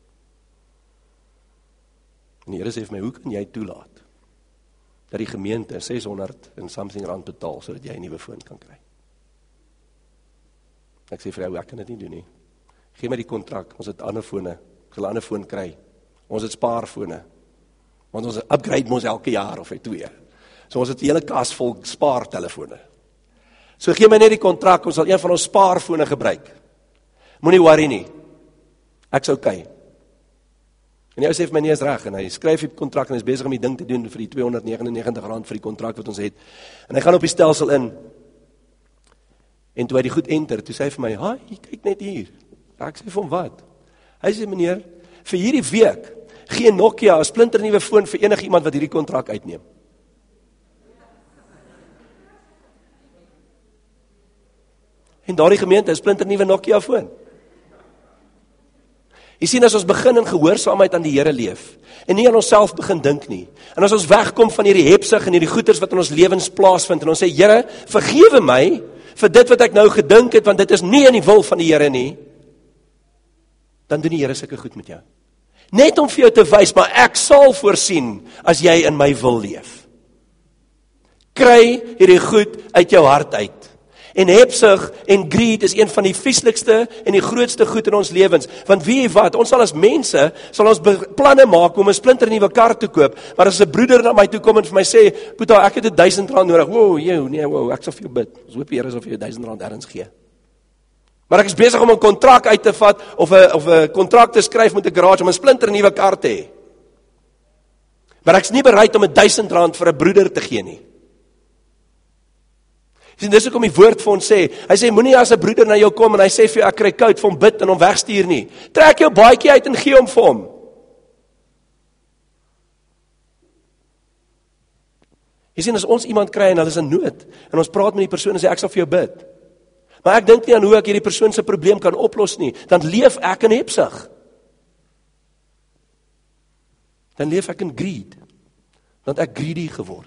en die Here sê vir my, hoe kan jy toelaat, dat die gemeente ses honderd en something rand betaal, so dat jy 'n nuwe foon kan kry. Ek sê vir jou, ek kan dit nie doen nie. Gee my die kontrak, ons het ander fone, ek sal 'n ander foon kry. Ons het spaarfone, want ons upgrade ons elke jaar of twee. So ons het die hele kas vol spaartelefone. So gee my net die kontrak, ons sal een van ons spaarfone gebruik. Moenie worry nie. Ek's okay. En hy sê vir my nie is reg, en hy skryf die kontrak en hy is besig om die ding te doen vir die tweehonderd negenennegentig rand vir die kontrak wat ons het. En hy gaan op die stelsel in. En toe hy die goed enter, toe sê hy vir my, "Ha, jy kyk net hier." Ek sê vir hom, "Wat?" Hy sê, "Meneer, vir hierdie week gee Nokia 'n splinternuwe foon vir enige iemand wat hierdie kontrak uitneem." En daardie gemeente 'n splinternuwe Nokia foon. Jy sien, as ons begin in gehoorsaamheid aan die Here leef, en nie aan onsself begin dink nie, en as ons wegkom van hierdie hebsug en hierdie goeters wat in ons lewens plaasvind, en ons sê, Here, vergewe my vir dit wat ek nou gedink het, want dit is nie in die wil van die Here nie, dan doen die Here sulke goed met jou. Net om vir jou te wys, maar ek sal voorsien, as jy in my wil leef. Kry hierdie goed uit jou hart uit. En hebsug en greed is een van die vieslikste en die grootste goed in ons lewens. Want weet jy wat, ons sal as mense, sal ons planne maak om 'n splinternuwe kar te koop, maar as 'n broeder na my toe kom en vir my sê, Boeta, ek het 'n duisend rand nodig. Wow, jou, nee, wow, ek sal vir jou bid. Ons hoop die Here sal vir jou duisend rand ergens gee. Maar ek is besig om 'n kontrak uit te vat, of 'n of 'n kontrak te skryf met 'n garage om 'n splinternuwe kar te hê. Maar ek's nie bereid om 'n duisend rand vir 'n broeder te gee nie. Sien, dis hoekom die woord vir ons sê, hy sê, moenie as 'n broeder na jou kom en hy sê vir jou, ek kry koud, vir hom bid en hom wegstuur nie. Trek jou baadjie uit en gee hom vir hom. Jy sien, as ons iemand kry en hulle is in nood, en ons praat met die persoon en sê, ek sal vir jou bid. Maar ek dink nie aan hoe ek hierdie persoon se probleem kan oplos nie, dan leef ek in hebsug. Dan leef ek in greed, dan het ek greedy geword.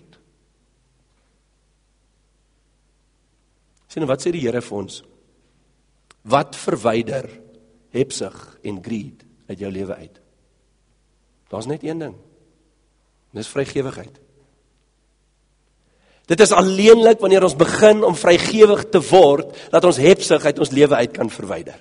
Sien, wat sê die Here vir ons? Wat verwyder hebsug en greed uit jou lewe uit? Daar's net een ding. Dis vrygewigheid. Dit is alleenlik wanneer ons begin om vrygewig te word, dat ons hebsug uit ons lewe uit kan verwyder.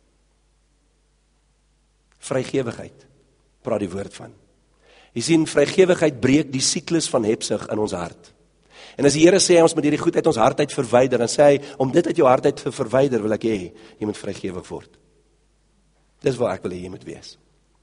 Vrygewigheid, praat die woord van. Jy sien, vrygewigheid breek die siklus van hebsug in ons hart. En as die Here sê, ons moet hierdie goed uit ons hart uit verwyder, dan sê hy, om dit uit jou hart uit te verwyder, wil ek hê, jy moet vrygewig word. Dis waar ek wil hê jy moet wees.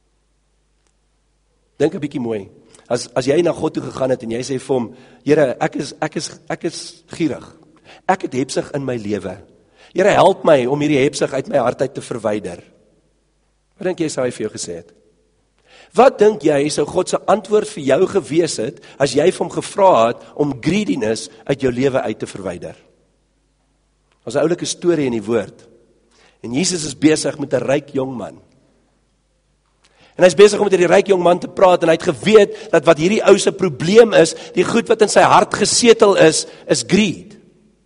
Dink 'n bietjie mooi. As, as jy na God toe gegaan het en jy sê vir hom, Here, ek is, ek is, ek is gierig. Ek het hebsug in my lewe. Here, help my om hierdie hebsug uit my hart uit te verwyder. Wat dink jy sou hy vir jou gesê het? Wat dink jy sou God se antwoord vir jou gewees het, as jy vir hom gevra het om greediness uit jou lewe uit te verwyder? Ons 'n oulike storie in die woord. En Jesus is besig met 'n ryk jong man. En hy is besig om met hierdie ryk jong man te praat, en hy het geweet, dat wat hierdie ou se probleem is, die goed wat in sy hart gesetel is, is greed.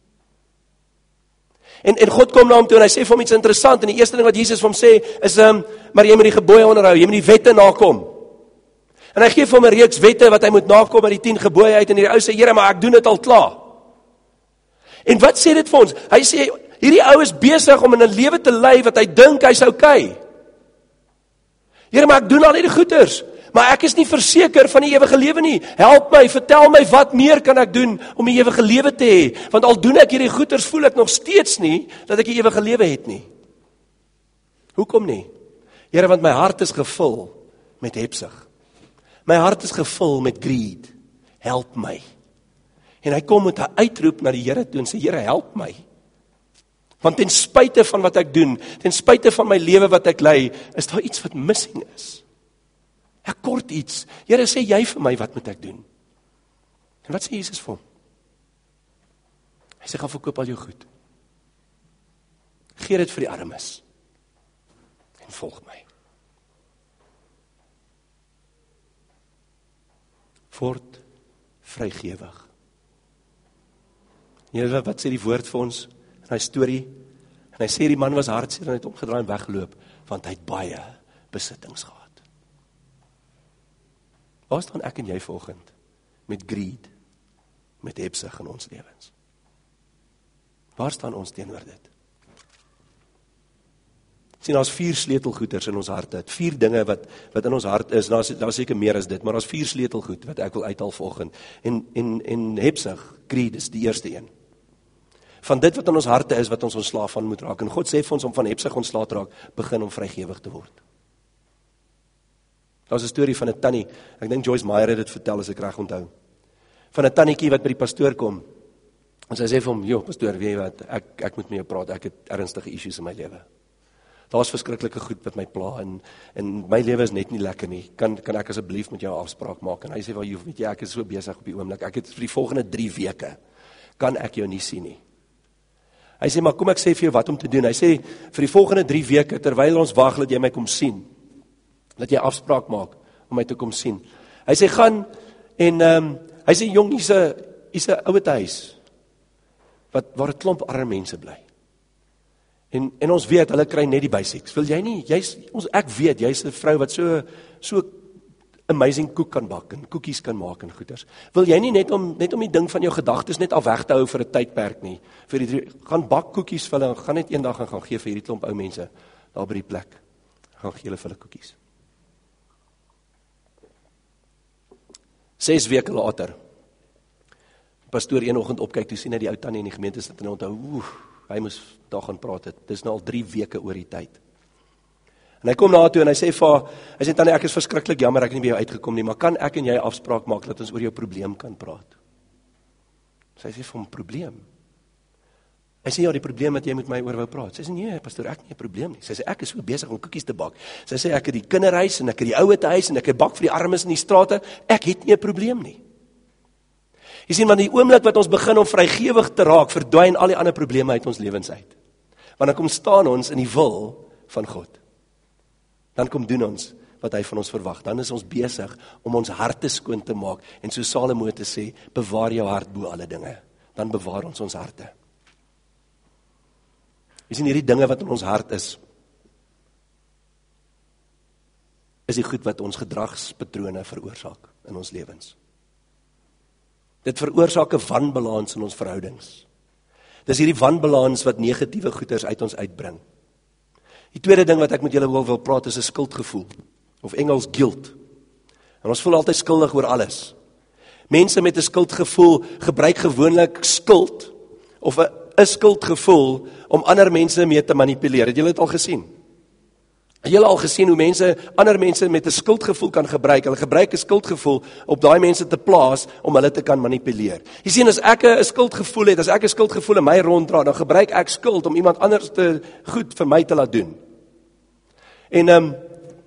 En, en God kom na hom toe, en hy sê vir hom iets interessant, en die eerste ding wat Jesus vir hom sê, is, um, maar jy moet die gebooie onderhou, jy moet die wette nakom. En hy gee vir hom 'n reeks wette, wat hy moet nakom uit die tien gebooie uit, en die ou sê, Here, maar ek doen dit al klaar. En wat sê dit vir ons? Hy sê, hierdie ou is besig om in 'n lewe te lei, wat hy dink hy's okay. Here, maar ek doen al hierdie goeders, maar ek is nie verseker van die ewige lewe nie. Help my, vertel my, wat meer kan ek doen om die ewige lewe te hê? Want al doen ek hierdie goeders, voel ek nog steeds nie, dat ek die ewige lewe het nie. Hoekom nie? Here, want my hart is gevul met hebsug. My hart is gevul met greed. Help my. En hy kom met 'n uitroep na die Here toe en sê, Here, help my. Want ten spyte van wat ek doen, ten spyte van my lewe wat ek lei, is daar iets wat missing is. Ek kort iets. Here, sê jy vir my, wat moet ek doen? En wat sê Jesus vir hom? Hy sê, gaan verkoop al jou goed. Gee dit vir die armes. En volg my. Word vrygewig. Julle, wat sê die woord vir ons? In hy storie, en hy sê die man was hartseer en hy het omgedraai en weggeloop, want hy het baie besittings gehad. Waar staan ek en jy vanoggend? Met greed, met hebsug in ons lewens. Waar staan ons teenoor dit? Sien, daar's vier sleutelgoeders in ons harte, vier dinge wat, wat in ons hart is, daar's daar seker meer as dit, maar daar's vier sleutelgoed wat ek wil uithaal vanoggend, en, en, en hebsug, greed is die eerste een. Van dit wat in ons harte is, wat ons ontslaaf van moet raak. En God sê vir ons om van hebsug ontslaaf te raak, begin om vrygewig te word. Daar's 'n storie van 'n tannie, ek dink Joyce Meyer het dit vertel as ek reg onthou. Van 'n tannietjie wat by die pastoor kom. En sy sê vir hom, "Jo, pastoor, weet jy wat, ek ek moet met jou praat. Ek het ernstige issues in my lewe. Daar's verskriklike goed wat my pla en en my lewe is net nie lekker nie. Kan kan ek asseblief met jou 'n afspraak maak?" En hy sê, "Wel, jy weet jy, ek is so besig op die oomblik. Ek het vir die volgende drie weke kan ek jou nie sien nie." Hy sê, "Maar kom ek sê vir jou wat om te doen." Hy sê, "Vir die volgende drie weke, terwyl ons wag dat jy my kom sien, dat jy afspraak maak om my te kom sien." Hy sê, "Gaan en um, hy sê, jong, hier's 'n hier's 'n ouete huis wat waar 'n klomp arme mense bly. En en ons weet hulle kry net die basics. Wil jy nie? Jy's ons ek weet jy's 'n vrou wat so so amazing koek kan bak en koekies kan maak en goeders. Wil jy nie net om net om die ding van jou gedagtes net af weg te hou vir 'n tydperk nie? Vir die drie, gaan bak koekies vir hulle, gaan net eendag en gaan gee vir hierdie klomp ou mense daar by die plek. Gaan gee hulle vir hulle koekies." Ses weke later, pastoor een oggend opkyk, toe sien hy die ou tannie in die gemeente sit en hy onthou, oeh, hy moes daar gaan praat het. Dis nou al drie weke oor die tyd. En hy kom na toe en hy sê vir haar, hy sê tannie, ek is verskriklik jammer, ek het nie by jou uitgekom nie, maar kan ek en jy afspraak maak dat ons oor jou probleem kan praat? Sy sê vir hom, probleem? Hy sê, ja, die probleem wat jy met my oor wou praat. Sy sê, nee, pastoor, ek het nie 'n probleem nie. Sy sê, ek is so besig om koekies te bak. Sy sê, ek het die kinderhuis en ek het die ouete huis en ek het bak vir die armes in die strate. Ek het nie 'n probleem nie. Jy sien, want die oomblik wat ons begin om vrygewig te raak, verdwyn al die ander probleme uit ons lewens uit. Want dan kom staan ons in die wil van God. Dan kom doen ons wat hy van ons verwag. Dan is ons besig om ons harte skoon te maak. En so Salomo te sê, bewaar jou hart bo alle dinge. Dan bewaar ons ons harte. Jy sien, hierdie dinge wat in ons hart is, is die goed wat ons gedragspatrone veroorsaak in ons lewens. Dit veroorsaak 'n wanbalans in ons verhoudings. Dis hierdie wanbalans wat negatiewe goeders uit ons uitbring. Die tweede ding wat ek met julle wil, wil praat is 'n skuldgevoel, of Engels guilt. En ons voel altyd skuldig oor alles. Mense met 'n skuldgevoel gebruik gewoonlik skuld, of 'n 'n skuldgevoel om ander mense mee te manipuleer. Het julle dit al gesien? Het julle al gesien hoe mense ander mense met 'n skuldgevoel kan gebruik? Hulle gebruik 'n skuldgevoel op daai mense te plaas om hulle te kan manipuleer. Jy sien, as ek 'n skuldgevoel het, as ek 'n skuldgevoel in my ronddra, dan gebruik ek skuld om iemand anders te goed vir my te laat doen. En ehm um,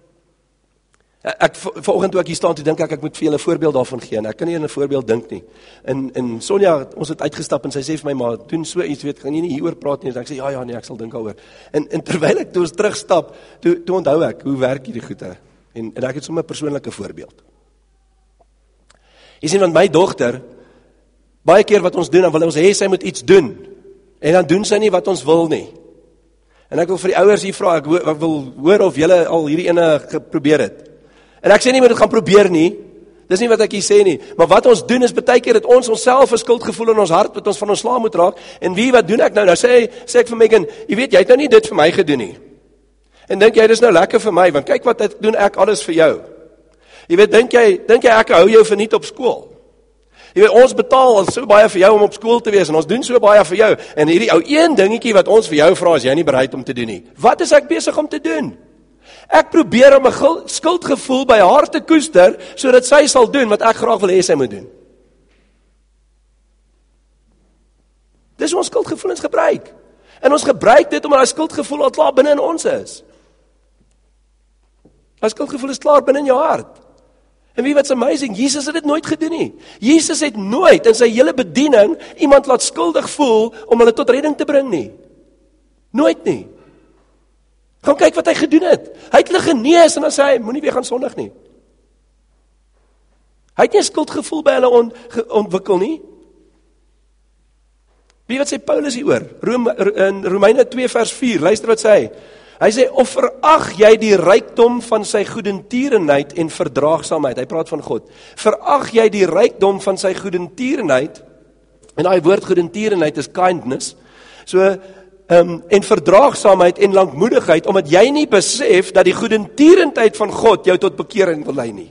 Ek vanoggend toe ek hier staan, toe dink ek ek moet vir julle 'n voorbeeld daarvan gee. En ek kan nie aan 'n voorbeeld dink nie. En en Sonja, ons het uitgestap en sy sê vir my, maar doen so iets, weet, gaan jy nie hieroor praat nie. En ek sê ja ja nee, ek sal dink daaroor. En en terwyl ek toe ons terugstap, toe toe onthou ek hoe werk hierdie goede. En en ek het sommer 'n persoonlike voorbeeld. Jy sien, want my dogter, baie keer wat ons doen, dan wil ons hê sy moet iets doen. En dan doen sy nie wat ons wil nie. En ek wil vir die ouers hier vra, ek, ek wil hoor of julle al hierdie ene geprobeer het. En ek sê nie moet dit gaan probeer nie, dis nie wat ek hier sê nie, maar wat ons doen is, baie keer het ons onsself 'n skuldgevoel in ons hart, wat ons van ontslae moet raak, en wie, wat doen ek nou? Nou sê, sê ek vir Megan, jy weet, jy het nou nie dit vir my gedoen nie, en dink jy, dis nou lekker vir my, want kyk wat ek doen ek alles vir jou. Jy weet, dink jy, dink jy ek hou jou verniet op skool? Jy weet, ons betaal al so baie vir jou om op skool te wees, en ons doen so baie vir jou, en hierdie ou een dingetjie wat ons vir jou vra, is jy nie bereid om te doen nie. Wat is ek besig om te doen? Ek probeer om 'n skuldgevoel by haar te koester, sodat sy sal doen wat ek graag wil hê sy moet doen. Dis hoe ons skuldgevoelens gebruik. En ons gebruik dit omdat daai skuldgevoel al klaar binne in ons is. Daai skuldgevoel is klaar binne in jou hart. En wie wat's amazing, Jesus het dit nooit gedoen nie. Jesus het nooit in sy hele bediening iemand laat skuldig voel om hulle tot redding te bring nie. Nooit nie. Gaan kyk wat hy gedoen het. Hy het hulle genees en dan sê hy, moenie weer gaan sondig nie. Hy het nie 'n skuldgevoel by hulle on, ge, ontwikkel nie. Wie wat sê Paulus hieroor? Rome, in Romeine twee vers vier, luister wat sê hy. Hy sê, of verag jy die rykdom van sy goedertierenheid en verdraagsaamheid. Hy praat van God. Verag jy die rykdom van sy goedertierenheid, en daai woord goedertierenheid is kindness, so, Um, en verdraagsaamheid en lankmoedigheid, omdat jy nie besef dat die goedertierenheid van God jou tot bekering wil lei nie.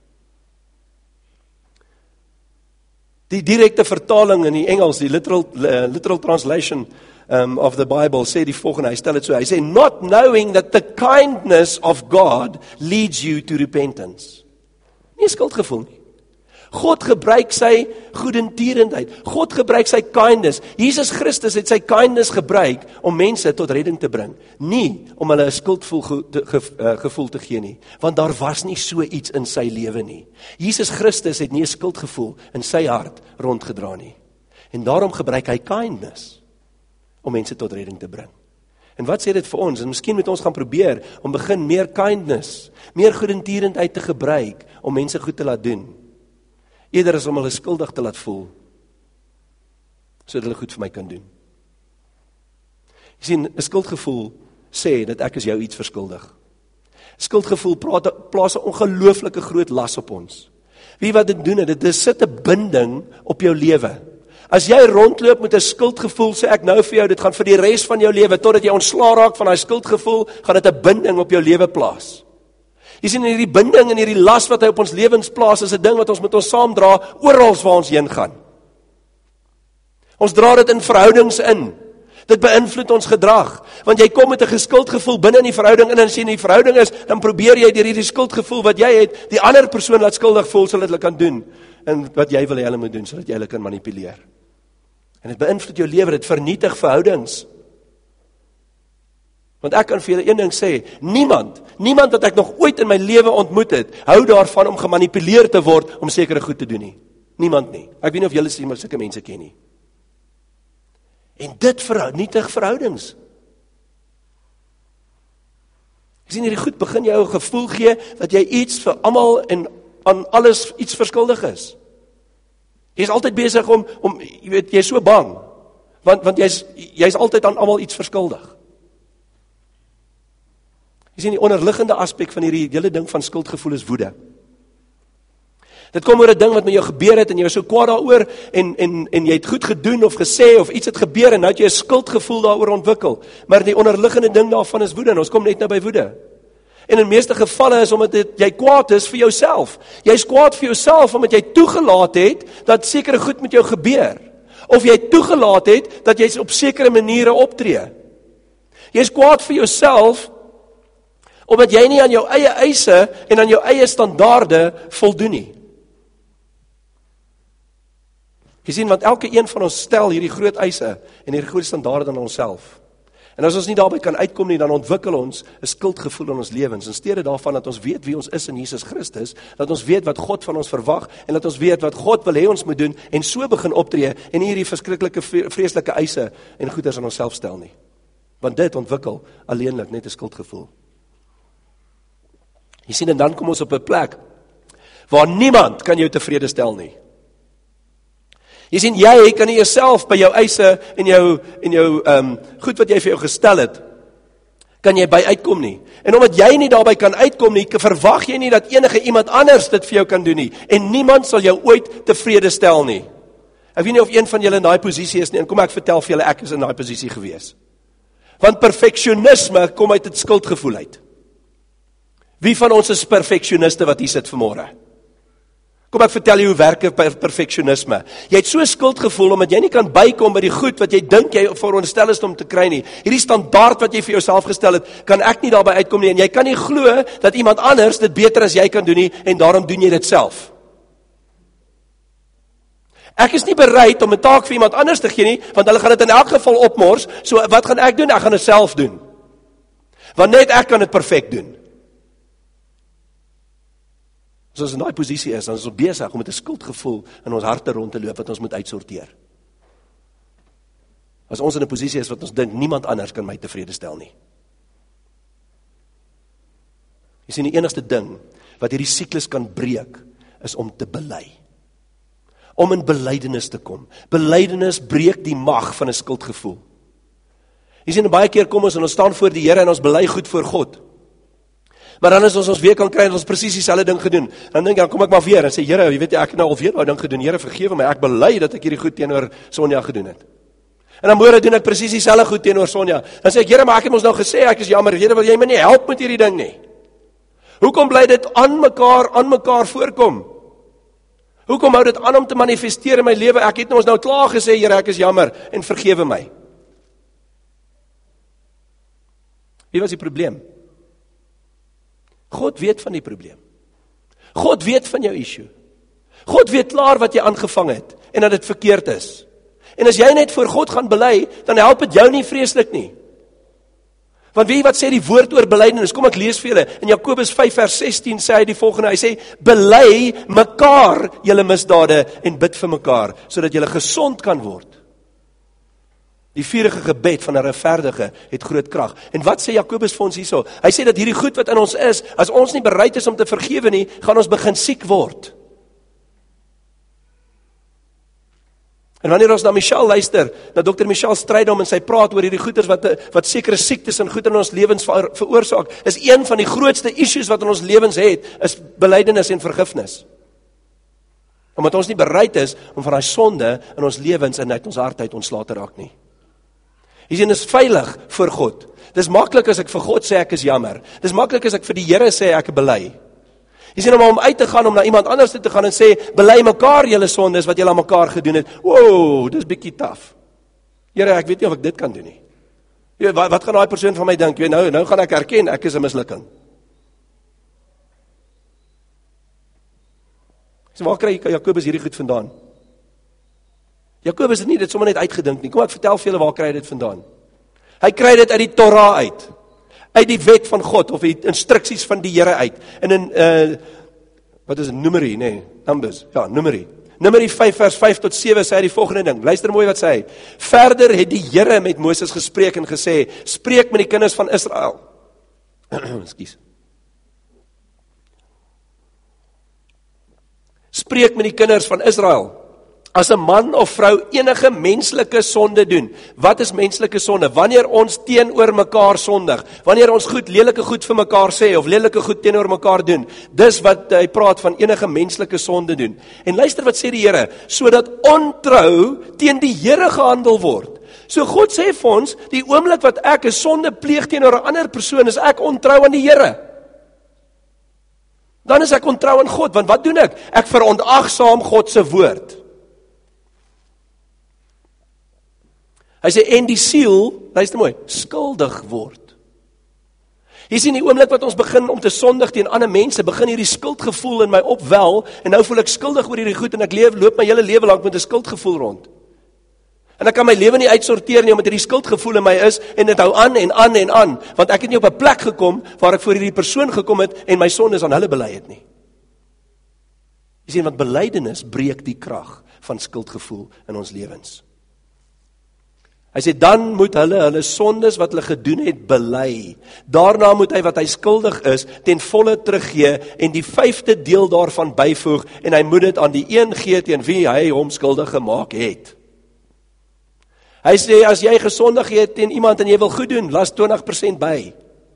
Die direkte vertaling in die Engels, die literal, uh, literal translation um, of the Bible, sê die volgende, hy stel het so, hy sê, not knowing that the kindness of God leads you to repentance. Nie skuldgevoel nie. God gebruik sy goedertierenheid. God gebruik sy kindness. Jesus Christus het sy kindness gebruik om mense tot redding te bring. Nie om hulle 'n skuldgevoel te, ge, uh, gevoel te gee nie. Want daar was nie so iets in sy lewe nie. Jesus Christus het nie 'n skuldgevoel in sy hart rondgedra nie. En daarom gebruik hy kindness om mense tot redding te bring. En wat sê dit vir ons? En miskien moet ons gaan probeer om begin meer kindness, meer goedertierenheid te gebruik om mense goed te laat doen. Eerder is om hulle skuldig te laat voel, sodat hulle goed vir my kan doen. Jy sien, 'n skuldgevoel sê dat ek is jou iets verskuldig. Skuldgevoel praat, plaas 'n ongelooflike groot las op ons. Wie wat dit doen, dit is sit 'n binding op jou lewe. As jy rondloop met 'n skuldgevoel, sê ek nou vir jou, dit gaan vir die res van jou lewe, totdat jy ontslae raak van daai skuldgevoel, gaan dit 'n binding op jou lewe plaas. Jy sien, hierdie binding en hierdie las wat hy op ons lewens plaas, is 'n ding wat ons met ons saamdra, oral waar ons heen gaan. Ons dra dit in verhoudings in. Dit beïnvloed ons gedrag, want jy kom met 'n geskuldgevoel binne in die verhouding en as jy in die verhouding is, dan probeer jy deur hierdie skuldgevoel wat jy het, die ander persoon laat skuldig voel sodat hulle kan doen en wat jy wil hê hulle moet doen sodat jy hulle kan manipuleer. En dit beïnvloed jou lewe, dit vernietig verhoudings. Want ek kan vir julle een ding sê, niemand, niemand wat ek nog ooit in my lewe ontmoet het, hou daarvan om gemanipuleer te word om sekere goed te doen nie. Niemand nie. Ek weet nie of julle sien maar sulke mense ken nie. En dit vernietig verhoudings. Jy sien hierdie goed begin jou 'n gevoel gee dat jy iets vir almal en aan alles iets verskuldig is. Jy is altyd besig om om jy weet jy's so bang want want jy's jy's altyd aan almal iets verskuldig. Jy sien die onderliggende aspek van hierdie hele ding van skuldgevoel is woede. Dit kom oor 'n ding wat met jou gebeur het en jy was so kwaad daaroor en en en jy het goed gedoen of gesê of iets het gebeur en nou het jy 'n skuldgevoel daaroor ontwikkel. Maar die onderliggende ding daarvan is woede en ons kom net nou by woede. En in meeste gevalle is omdat dit, jy kwaad is vir jouself. Jy's kwaad vir jouself omdat jy toegelaat het dat sekere goed met jou gebeur. Of jy toegelaat het dat jy op sekere maniere optree. Jy's kwaad vir jouself omdat jy nie aan jou eie eise en aan jou eie standaarde voldoen nie. Jy sien, want elke een van ons stel hierdie groot eise en hierdie groot standaarde aan onsself. En as ons nie daarby kan uitkom nie, dan ontwikkel ons 'n skuldgevoel in ons lewens. In steede daarvan dat ons weet wie ons is in Jesus Christus, dat ons weet wat God van ons verwag en dat ons weet wat God wil hê ons moet doen en so begin optree en nie hierdie verskriklike vreeslike eise en goeders aan onsself stel nie. Want dit ontwikkel alleenlik net 'n skuldgevoel. Jy sien, en dan kom ons op 'n plek waar niemand kan jou tevrede stel nie. Jy sien, jy kan nie jouself by jou eise en jou en jou um, goed wat jy vir jou gestel het, kan jy by uitkom nie. En omdat jy nie daarby kan uitkom nie, verwag jy nie dat enige iemand anders dit vir jou kan doen nie. En niemand sal jou ooit tevrede stel nie. Ek weet nie of een van julle in daai posisie is nie, en kom ek vertel vir julle, ek is in daai posisie gewees. Want perfeksionisme kom uit dit skuldgevoel uit. Wie van ons is perfeksioniste wat hier sit vanmôre? Kom ek vertel jy hoe werk perfeksionisme. Jy het so skuldgevoel omdat jy nie kan bykom by die goed wat jy dink jy veronderstel is om te kry nie. Hierdie standaard wat jy vir jouself gestel het, kan ek nie daarby uitkom nie. En jy kan nie glo dat iemand anders dit beter as jy kan doen nie en daarom doen jy dit self. Ek is nie bereid om 'n taak vir iemand anders te gee nie, want hulle gaan dit in elk geval opmors. So wat gaan ek doen? Ek gaan dit self doen. Want net ek kan dit perfek doen. As ons in daai posisie is, dan is ons besig om met 'n skuldgevoel in ons harte rond te loop wat ons moet uitsorteer. As ons in 'n posisie is wat ons dink niemand anders kan my tevrede stel nie. Jy sien, die enigste ding wat hierdie siklus kan breek is om te bely. Om in belydenis te kom. Belydenis breek die mag van 'n skuldgevoel. Jy sien, baie keer kom ons en ons staan voor die Here en ons bely goed voor God. Maar dan is ons ons weer kan kry en ons presies dieselfde ding gedoen. Dan dink ek, dan kom ek maar weer en sê, Here, jy weet ek het nou al weer daai ding gedoen. Here, vergewe my. Ek bely dat ek hierdie goed teenoor Sonja gedoen het. En dan môre doen ek presies dieselfde goed teenoor Sonja. Dan sê ek, Here, maar ek het mos nou gesê ek is jammer. Here, wil jy my nie help met hierdie ding nie? Hoekom bly dit aan mekaar aan mekaar voorkom? Hoekom hou dit aan om te manifesteer in my lewe? Ek het ons nou klaar gesê, Here, ek is jammer en vergewe my. Wie was die probleem? God weet van die probleem. God weet van jou issue. God weet klaar wat jy aangevang het en dat dit verkeerd is. En as jy net voor God gaan bely, dan help dit jou nie vreeslik nie. Want weet jy wat sê die woord oor belydenis? Kom ek lees vir julle. In Jakobus vyf vers sestien sê hy die volgende. Hy sê, bely mekaar julle misdade en bid vir mekaar, sodat julle gesond kan word. Die vurige gebed van 'n regverdige het groot krag. En wat sê Jakobus vir ons hierso? Hy sê dat hierdie goed wat in ons is, as ons nie bereid is om te vergewe nie, gaan ons begin siek word. En wanneer ons na Michelle luister, na dokter Michelle Strydom en sy praat oor hierdie goeters wat wat sekere siektes en goed in ons lewens ver, veroorsaak, is een van die grootste issues wat in ons lewens het, is belydenis en vergifnis. Omdat ons nie bereid is om van daai sonde in ons lewens en uit ons hart uit ontslae te raak nie. Jy sien, is veilig voor God. Dis maklik as ek vir God sê ek is jammer. Dis maklik as ek vir die Here sê ek bely. Jy sien, om om uit te gaan, om na iemand anders te gaan en sê, bely mekaar julle sondes wat julle aan mekaar gedoen het. Wow, dis bietjie taaf. Here, ek weet nie of ek dit kan doen nie. Jy weet, wat, wat gaan daai persoon van my dink? Jy weet, nou, nou gaan ek erken, ek is 'n mislukking. So waar kry Jakobus hierdie goed vandaan? Jakobus het nie dit sommer net uitgedink nie. Kom ek vertel vir julle waar kry hy dit vandaan. Hy kry dit uit die Torah uit. Uit die wet van God of die instruksies van die Here uit. En in uh wat is dit? Numeri, nee, Numbers. Ja, Numeri. Numeri vyf vers vyf tot sewe sê hy die volgende ding. Luister mooi wat sê hy. Verder het die Here met Moses gespreek en gesê: "Spreek met die kinders van Israel." Ekskuus. Spreek met die kinders van Israel. As 'n man of vrou enige menslike sonde doen. Wat is menslike sonde? Wanneer ons teenoor mekaar sondig, wanneer ons goed lelike goed vir mekaar sê of lelike goed teenoor mekaar doen. Dis wat hy praat van enige menslike sonde doen. En luister wat sê die Here, sodat ontrou teen die Here gehandel word. So God sê vir ons, die oomblik wat ek 'n sonde pleeg teenoor 'n ander persoon, is ek ontrou aan die Here. Dan is ek ontrou aan God, want wat doen ek? Ek verontagsaam God se woord. Hy sê, en die siel, luister mooi, skuldig word. Jy sien die oomblik wat ons begin om te sondig teen ander mense, begin hierdie skuldgevoel in my opwel, en nou voel ek skuldig oor hierdie goed, en ek leef, loop my hele lewe lank met 'n skuldgevoel rond. En ek kan my lewe nie uitsorteer nie, omdat hierdie skuldgevoel in my is, en dit hou aan en aan en aan, want ek het nie op 'n plek gekom, waar ek voor hierdie persoon gekom het, en my sondes aan hulle bely het nie. Jy sien, want belydenis breek die krag van skuldgevoel in ons lewens. Hy sê, dan moet hulle hulle sondes wat hulle gedoen het bely. Daarna moet hy wat hy skuldig is, ten volle teruggee en die vyfde deel daarvan byvoeg en hy moet dit aan die een gee teen wie hy hom skuldig gemaak het. Hy sê, as jy gesondig het teen iemand en jy wil goed doen, las twintig persent by.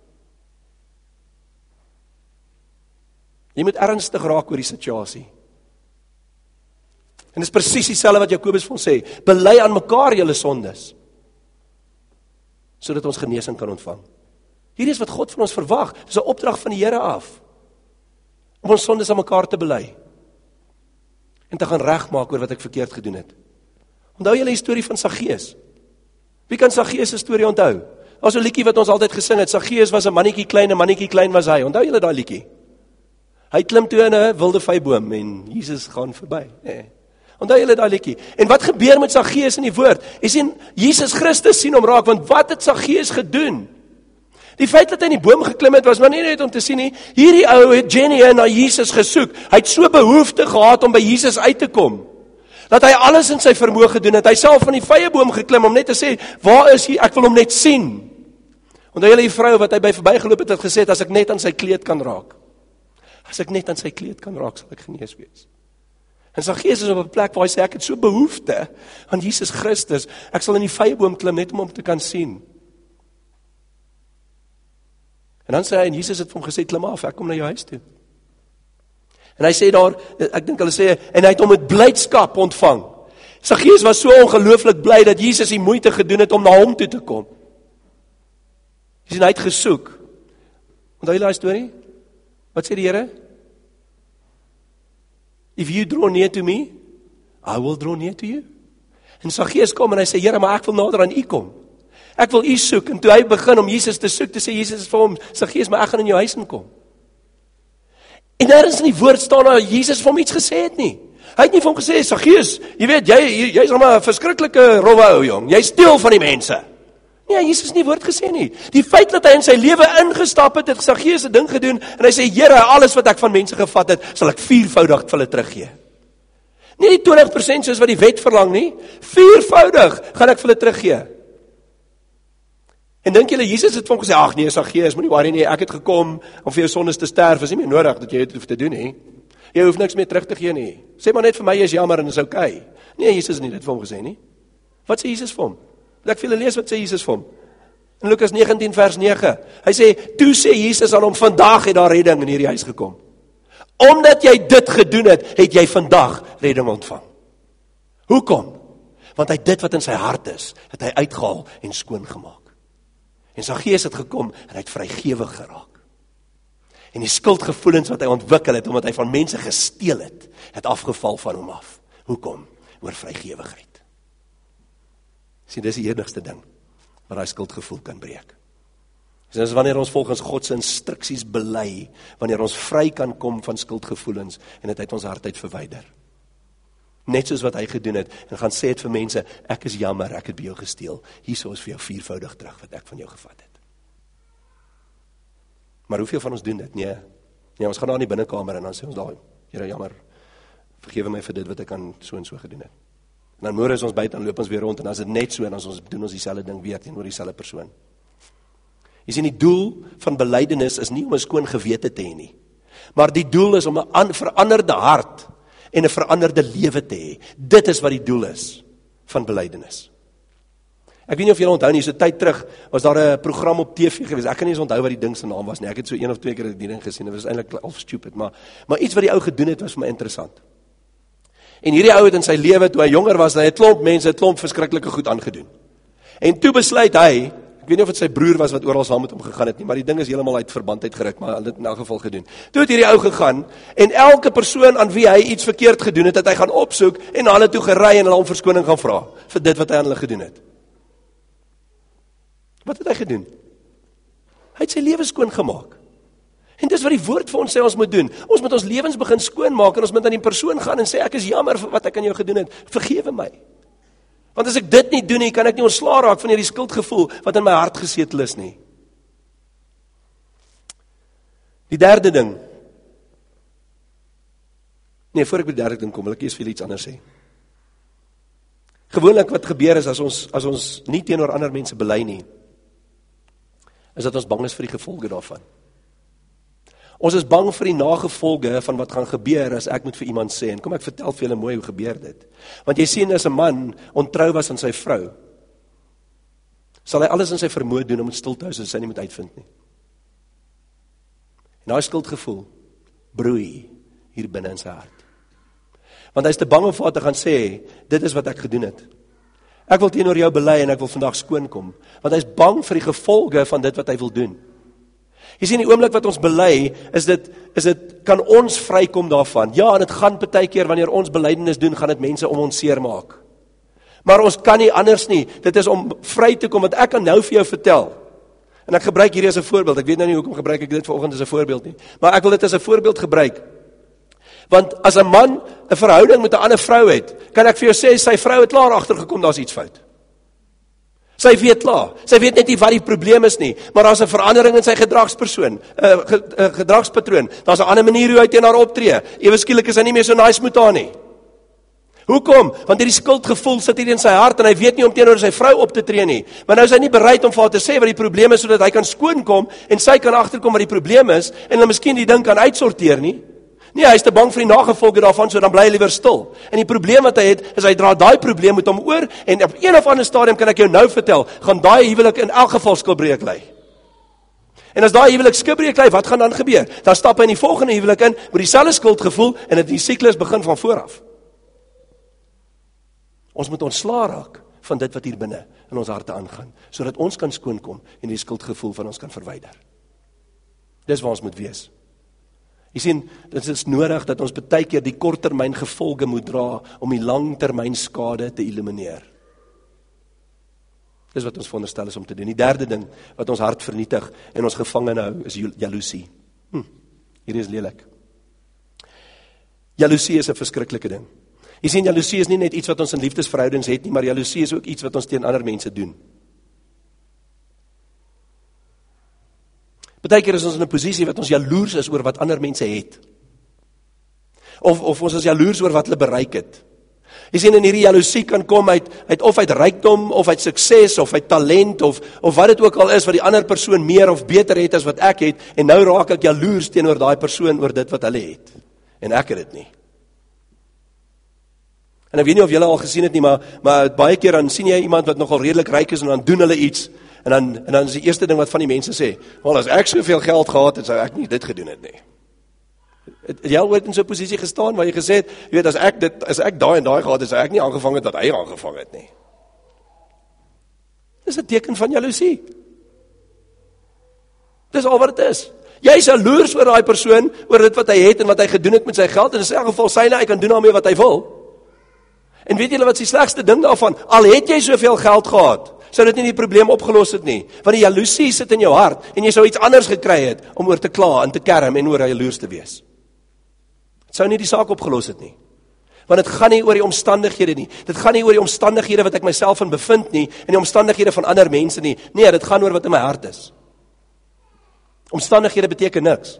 Jy moet ernstig raak oor die situasie. En dit is presies dieselfde wat Jakobus vir ons sê, bely aan mekaar julle sondes, sodat ons genesing kan ontvang. Hierdie is wat God van ons verwag, dit is 'n opdrag van die Here af, om ons sondes aan mekaar te bely, en te gaan regmaak oor wat ek verkeerd gedoen het. Onthou julle die storie van Saggeus? Wie kan Saggeus se storie onthou? Daar's 'n liedjie wat ons altyd gesing het, Saggeus was 'n mannetjie klein, 'n mannetjie klein was hy. Onthou julle daai liedjie? Hy klim toe in 'n wilde vyeboom en Jesus gaan verby. Nee. Onthou julle daai liedjie? En wat gebeur met Saggeus in die woord? Jy sien, Jesus Christus sien hom raak, want wat het Saggeus gedoen? Die feit dat hy in die boom geklim het, was maar nie net om te sien nie, hierdie ou het genuïne na Jesus gesoek. Hy het so behoefte gehad om by Jesus uit te kom, dat hy alles in sy vermoë gedoen het. Hy self van die vyeboom geklim om net te sê, waar is hy? Ek wil hom net sien. Onthou julle die vrou wat hy by verbygeloop het, het gesê het, as ek net aan sy kleed kan raak. As ek net aan sy kleed kan raak, sal ek genees wees. En Saggeus is op 'n plek waar hy sê, ek het so behoefte aan Jesus Christus, ek sal in die vyeboom klim net om hom te kan sien. En dan sê hy, en Jesus het vir hom gesê, klim af, ek kom na jou huis toe. En hy sê daar, ek dink hulle sê, en hy het hom met blydskap ontvang. Saggeus was so ongelooflik bly, dat Jesus die moeite gedoen het om na hom toe te kom. Hy sê, hy het gesoek. Onthou julle daai storie? Wat sê die Here? If you draw near to me, I will draw near to you. En Saggeus kom en hy sê, Here, maar ek wil nader aan u kom. Ek wil u soek. En toe hy begin om Jesus te soek, te sê Jesus vir hom, Saggeus, maar ek gaan in jou huis inkom. En daar is in die woord staan dat Jesus vir hom iets gesê het nie. Hy het nie vir hom gesê, Saggeus, jy weet, jy, jy is maar 'n verskriklike rowwe ou jong, jy steel van die mense. Nee, Jesus het nie woord gesê nie. Die feit dat hy in sy lewe ingestap het, het Saggeus 'n ding gedoen, en hy sê, Here, alles wat ek van mense gevat het, sal ek viervoudig vir hulle teruggee. Nie die twintig persent soos wat die wet verlang nie, viervoudig gaan ek vir hulle teruggee. En dink julle, Jesus het vir hom gesê, ag nee, Saggeus, moenie worry nie, ek het gekom om vir jou sondes te sterf, is nie meer nodig dat jy dit hoef te doen nie. Jy hoef niks meer terug te gee nie. Sê maar net vir my, jy is jammer en is okay. Nee, Jesus het nie dit vir hom gesê nie. Wat sê Jesus vir hom? Ek wil lees wat sê Jesus vir hom. In Lukas negentien vers nege. Hy sê, toe sê Jesus aan hom, vandag het daar redding in hierdie huis gekom. Omdat jy dit gedoen het, het jy vandag redding ontvang. Hoekom? Want hy dit wat in sy hart is, het hy uitgehaal en skoon gemaak. En Saggeus het gekom en hy het vrygewig geraak. En die skuldgevoelens wat hy ontwikkel het, omdat hy van mense gesteel het, het afgeval van hom af. Hoekom? Oor vrygewigheid. Sien, dis die enigste ding wat daai skuldgevoel kan breek. Dis is wanneer ons volgens God se instruksies bely, wanneer ons vry kan kom van skuldgevoelens en dit uit ons hart uit verwyder. Net soos wat hy gedoen het, en gaan sê het vir mense, ek is jammer, ek het by jou gesteel, hierso is vir jou viervoudig terug wat ek van jou gevat het. Maar hoeveel van ons doen dit? Nee, nee ons gaan daar in die binnekamer en dan sê ons daar, Here jammer, vergewe my vir dit wat ek aan so en so gedoen het. En dan môre is ons buite, dan loop ons weer rond, en as dit net so, dan ons doen ons dieselfde ding weer teenoor dieselfde persoon. Jy sien, die doel van belydenis is nie om 'n skoon gewete te hê nie, maar die doel is om 'n veranderde hart en 'n veranderde lewe te hê. Dit is wat die doel is van belydenis. Ek weet nie of julle onthou nie, so tyd terug was daar 'n program op T V gewees. Ek kan nie eens onthou wat die ding se naam was nie. Ek het so een of twee keer die ding gesien. Dit was eintlik half stupid, maar maar iets wat die ou gedoen het was vir my interessant. En hierdie ou het in sy lewe toe hy jonger was, hy het klomp mense, het klomp verskriklike goed aangedoen. En toe besluit hy, ek weet nie of dit sy broer was wat oral saam met hom gegaan het nie, maar die ding is heeltemal uit verband uitgeruk, maar dit in elk geval gedoen. Toe het hierdie ou gegaan, en elke persoon aan wie hy iets verkeerd gedoen het, het hy gaan opsoek, en na hulle toe gery en hulle om verskoning gaan vra, vir dit wat hy aan hulle gedoen het. Wat het hy gedoen? Hy het sy lewe skoon gemaak. En dis wat die woord vir ons sê ons moet doen. Ons moet ons lewens begin skoonmaak, en ons moet aan die persoon gaan en sê, ek is jammer vir wat ek aan jou gedoen het, vergewe my. Want as ek dit nie doen nie, kan ek nie ontslae raak van hierdie skuldgevoel wat in my hart gesetel is nie. Die derde ding. Nee, voor ek by die derde ding kom, wil ek eers vir iets anders sê. Gewoonlik wat gebeur is, as ons, as ons nie teenoor ander mense bely nie, is dat ons bang is vir die gevolge daarvan. Ons is bang vir die nagevolge van wat gaan gebeur as ek moet vir iemand sê, en kom ek vertel vir julle mooi hoe gebeur dit. Want jy sien, as 'n man ontrou was aan sy vrou, sal hy alles in sy vermoë doen om dit stil te hou, sodat sy nie moet uitvind nie. En daai skuldgevoel broei hier binne in sy hart. Want hy is te bang om vir haar te gaan sê, dit is wat ek gedoen het. Ek wil teenoor jou bely en ek wil vandag skoon kom, want hy is bang vir die gevolge van dit wat hy wil doen. Jy sien, die oomblik wat ons bely, is dit, is dit, kan ons vrykom daarvan. Ja, en dit gaan partykeer, wanneer ons belydenis doen, gaan dit mense om ons seer maak. Maar ons kan nie anders nie, dit is om vry te kom, want ek kan nou vir jou vertel, en ek gebruik hierdie as 'n voorbeeld, ek weet nou nie hoekom gebruik ek dit vanoggend as 'n voorbeeld nie, maar ek wil dit as 'n voorbeeld gebruik, want as 'n man 'n verhouding met 'n ander vrou het, kan ek vir jou sê, sy vrou het klaar agtergekom, daar's iets fout. Sy weet klaar, sy weet net nie wat die probleem is nie, maar daar's 'n verandering in sy gedragspersoon, uh, ge, uh, gedragspatroon, daar's 'n ander manier hoe hy teen haar optree, ewe skielik is hy nie meer so nice met haar nie. Hoekom? Want hierdie skuldgevoel sit hier in sy hart, en hy weet nie om teenoor sy vrou op te tree nie, maar nou is hy nie bereid om vir haar te sê wat die probleem is, sodat hy kan skoonkom, en sy kan agterkom wat die probleem is, en dan miskien die ding kan uitsorteer nie. Nee, hy is te bang vir die nagevolge daarvan, so dan bly hy liewer stil. En die probleem wat hy het, is hy dra daai probleem met hom oor, en op een of ander stadium kan ek jou nou vertel, gaan daai huwelik in elk geval skilbreek lê. En as daai huwelik skilbreek lê, wat gaan dan gebeur? Dan stap hy in die volgende huwelik in, met dieselfde skuldgevoel, en dit die siklus begin van voor af. Ons moet ontslae raak van dit wat hier binne in ons harte aangaan, sodat ons kan skoonkom en die skuldgevoel van ons kan verwyder. Dis waar ons moet wees. Jy sien, dit is nodig dat ons baie keer die korttermyn gevolge moet dra om die langtermyn skade te elimineer. Dis wat ons veronderstel is om te doen. Die derde ding wat ons hart vernietig en ons gevange hou is jaloesie. Hm, hier is lelik. Jaloesie is 'n verskriklike ding. Jy sien, jaloesie is nie net iets wat ons in liefdesverhoudings het nie, maar jaloesie is ook iets wat ons teen ander mense doen. Partykeer is ons in 'n posisie wat ons jaloers is oor wat ander mense het. Of, of ons is jaloers oor wat hulle bereik het. Jy sien, in hierdie jaloesie kan kom uit, uit of uit rykdom, of uit sukses, of uit talent, of, of wat dit ook al is, wat die ander persoon meer of beter het as wat ek het, en nou raak ek jaloers teenoor daai persoon oor dit wat hulle het. En ek het dit nie. En ek weet nie of julle al gesien het nie, maar, maar baie keer dan sien jy iemand wat nogal redelik ryk is, en dan doen hulle iets, en dan, en dan is die eerste ding wat van die mense sê, wel, as ek soveel geld gehad het, sou ek nie dit gedoen het nie. Het, het jy al ooit in so 'n posisie gestaan, waar jy gesê het, jy weet, as ek dit, as ek daai en daai gehad het, sou ek nie aangevang het wat hy aangevang het nie. Dis 'n teken van jaloesie. Dis al wat dit is. Jy is jaloers oor daai persoon, oor dit wat hy het, en wat hy gedoen het met sy geld, en in sy geval, sy nou, hy kan doen daarmee wat hy wil. En weet julle wat is die slegste ding daarvan? Al het jy soveel geld gehad, sou dit nie die probleem opgelos het nie. Want die jaloesie sit in jou hart, en jy sou iets anders gekry het, om oor te kla en te kerm en oor jaloers te wees. Het sou nie die saak opgelos het nie. Want dit gaan nie oor die omstandighede nie. Dit gaan nie oor die omstandighede wat ek myself in bevind nie, en die omstandighede van ander mense nie. Nee, dit gaan oor wat in my hart is. Omstandighede beteken niks.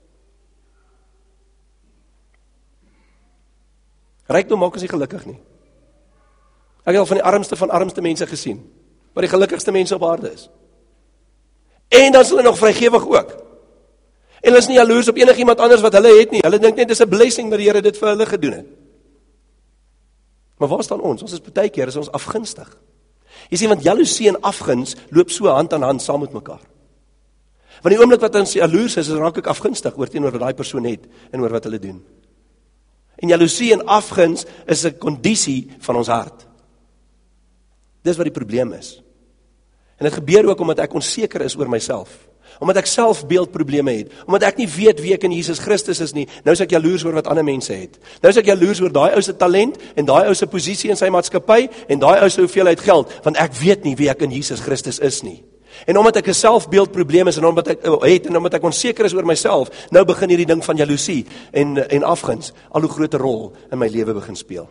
Rykdom maak ons nie gelukkig nie. Ek het al van die armste van armste mense gesien, wat die gelukkigste mense op aarde is. En dan is hulle nog vrygewig ook. En hulle is nie jaloers op enig iemand anders wat hulle het nie. Hulle dink net, dis 'n blessing dat die Here dit vir hulle gedoen het. Maar waar staan ons? Ons is baie keer, is ons afgunstig. Jy sien, want jaloesie en afguns loop so hand aan hand saam met mekaar. Want die oomblik wat ons jaloers is, is raak ek afgunstig oor teenoor wat daai persoon het en oor wat hulle doen. En jaloesie en afguns is 'n kondisie van ons hart. Dis wat die probleem is. En dit gebeur ook omdat ek onseker is oor myself. Omdat ek selfbeeldprobleme het. Omdat ek nie weet wie ek in Jesus Christus is nie. Nou is ek jaloers oor wat ander mense het. Nou is ek jaloers oor daai ou se talent en daai ou se posisie in sy maatskappy en daai ou se hoeveelheid geld, want ek weet nie wie ek in Jesus Christus is nie. En omdat ek 'n selfbeeldprobleem is en omdat ek het en omdat ek onseker is oor myself, nou begin hierdie ding van jaloesie en en afguns al hoe groter rol in my lewe begin speel.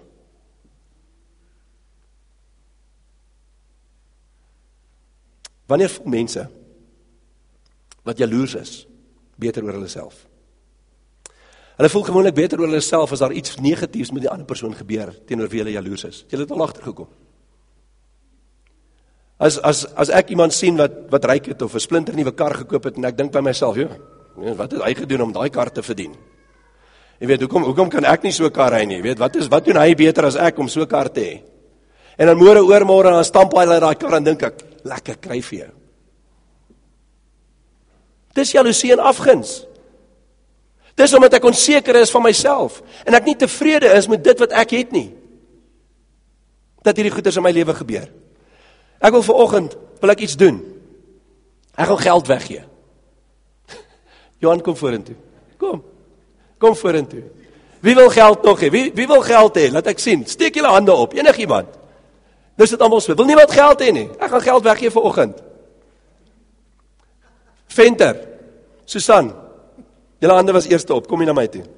Wanneer voel mense wat jaloers is, beter oor hulle self? Hulle voel gewoonlik beter oor hulle self as daar iets negatiefs met die ander persoon gebeur teenoor wie hulle jaloers is. Het julle dit al agtergekom? As as as ek iemand sien wat wat ryk het of 'n splinter nuwe kar gekoop het en ek dink by myself, ja, wat het hy gedoen om daai kar te verdien? Jy weet, hoekom hoekom kan ek nie so 'n kar ry nie? Jy weet, wat is wat doen hy beter as ek om so 'n kar te hê? En dan môre oormôre dan stamp hy daai kar en dink ek, lekker kry vir jou. Dis jaloesie en afguns. Dis omdat ek onseker is van myself en ek nie tevrede is met dit wat ek het nie. Dat hierdie goeders in my lewe gebeur. Ek wil vanoggend, wil ek iets doen. Ek gaan geld weggee. Johan, kom vorentoe. Kom. Kom vorentoe. Wie wil geld nog hê? Wie wie wil geld hê? Laat ek sien. Steek julle hande op. Enigiemand. Nou is dit almal so. Wil niemand geld hê nie? Ek gaan geld weggee vanoggend. Venter. Susan. Julle hande was eerste op. Kom hier na my toe.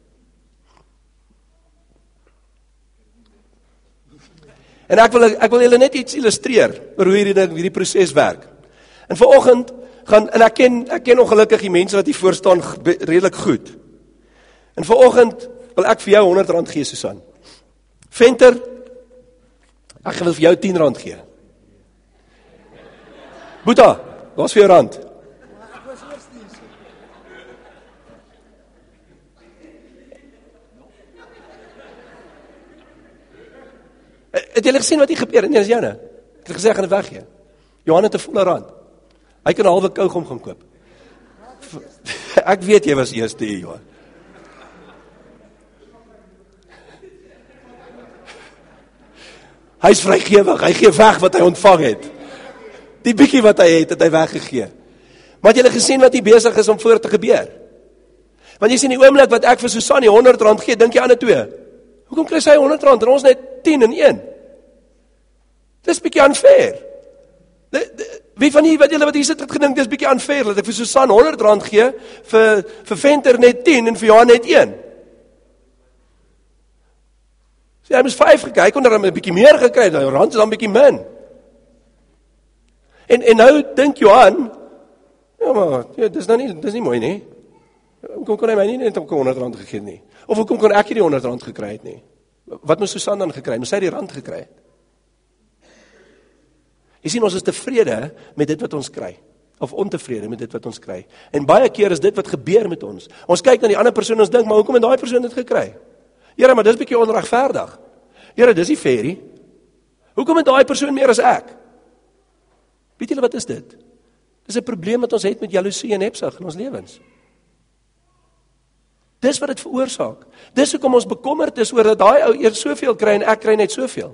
En ek wil ek wil julle net iets illustreer oor hoe hierdie hierdie proses werk. En vanoggend gaan en ek ken ek ken ongelukkig die mense wat hier voor staan redelik goed. En vanoggend wil ek vir jou honderd rand gee, Susan. Venter, ek wil vir jou tien rand gee. Boeta, waar's vir jou rand? Het julle gesien wat hier gebeur? Nee, dis joune. Ek het gesê ek gaan dit weggee. Johan het 'n volle rand. Hy kan 'n halwe kougom gaan koop. Ek weet jy was eerste hier, Johan. Hy is vrygewig. Hy gee weg wat hy ontvang het. Die bietjie wat hy het, het hy weggegee. Maar het julle gesien wat hier besig is om voor te gebeur? Want jy sien die oomblik wat ek vir Susan honderd rand gee, dink jy aan die twee. Hoekom kry sy honderd rand en ons net tien en een? Dis bietjie unfair. De, de, wie van julle wat julle wat hier sit het gedink dis bietjie unfair dat ek vir Susan honderd rand gee, vir vir Venter net tien en vir Johan net een. Sy het mos vyf gekry, hy kon dan 'n bietjie meer gekry, die rand is dan bietjie min. En en nou dink Johan, ja maar, ja, dis nou nie dis nie mooi nie. Hoekom kon hy my nie net om honderd rand gegee nie? Of hoekom kon ek nie die honderd rand gekry het nie? Wat moes Susan dan gekry? Moes sy die rand gekry het? Jy sien, ons is tevrede met dit wat ons kry. Of ontevrede met dit wat ons kry. En baie keer is dit wat gebeur met ons. Ons kyk na die ander persoon en ons dink, maar hoekom het daai persoon dit gekry? Here, maar dis bietjie onregverdig. Here, dis nie fair nie. Hoekom het daai persoon meer as ek? Weet julle wat is dit? Dis 'n probleem wat ons het met jaloesie en hebsug in ons lewens. Dis wat dit veroorsaak. Dis hoekom ons bekommerd is oor dat daai ou eers soveel kry en ek kry net soveel.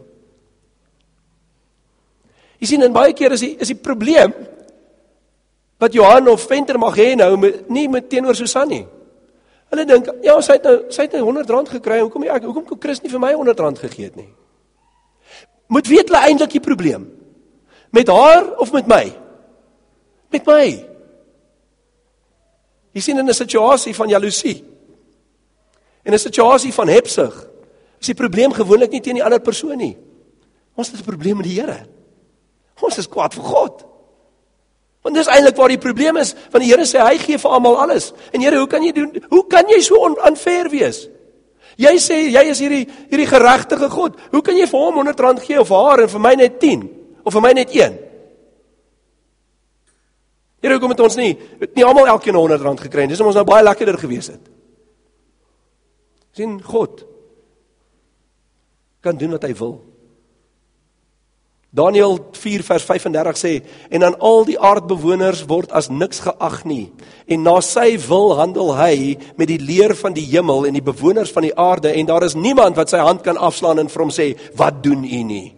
Jy sien, en baie keer is die, is die probleem wat Johan of Venter mag hê nou, met, nie met teenoor Susan nie. Hulle dink, ja, sy het nou, sy het nou honderd rand gekry, hoekom nie ek, hoekom kon Chris nie vir my honderd rand gegee het nie? Moet weet hulle eintlik die probleem? Met haar of met my? Met my. Jy sien in 'n situasie van jaloesie, in 'n situasie van hebsug, is die probleem gewoonlik nie teen die ander persoon nie. Ons het 'n probleem met die Here. Ons is kwaad vir God. Want dis eintlik waar die probleem is, want die Here sê hy gee vir almal alles. En Here, hoe kan jy doen? Hoe kan jy so onfair wees? Jy sê jy is hierdie hierdie geregtige God. Hoe kan jy vir hom honderd rand gee of vir haar en vir my net tien of vir my net een? Here, hoekom het ons nie nie almal elkeen honderd rand gekry? Dis om ons nou baie lekkerder gewees het. Sien, God kan doen wat hy wil. Daniël vier vers vyf en dertig sê, en aan al die aardbewoners word as niks geag nie, en na sy wil handel hy met die leer van die hemel en die bewoners van die aarde, en daar is niemand wat sy hand kan afslaan en vir hom sê, wat doen u nie?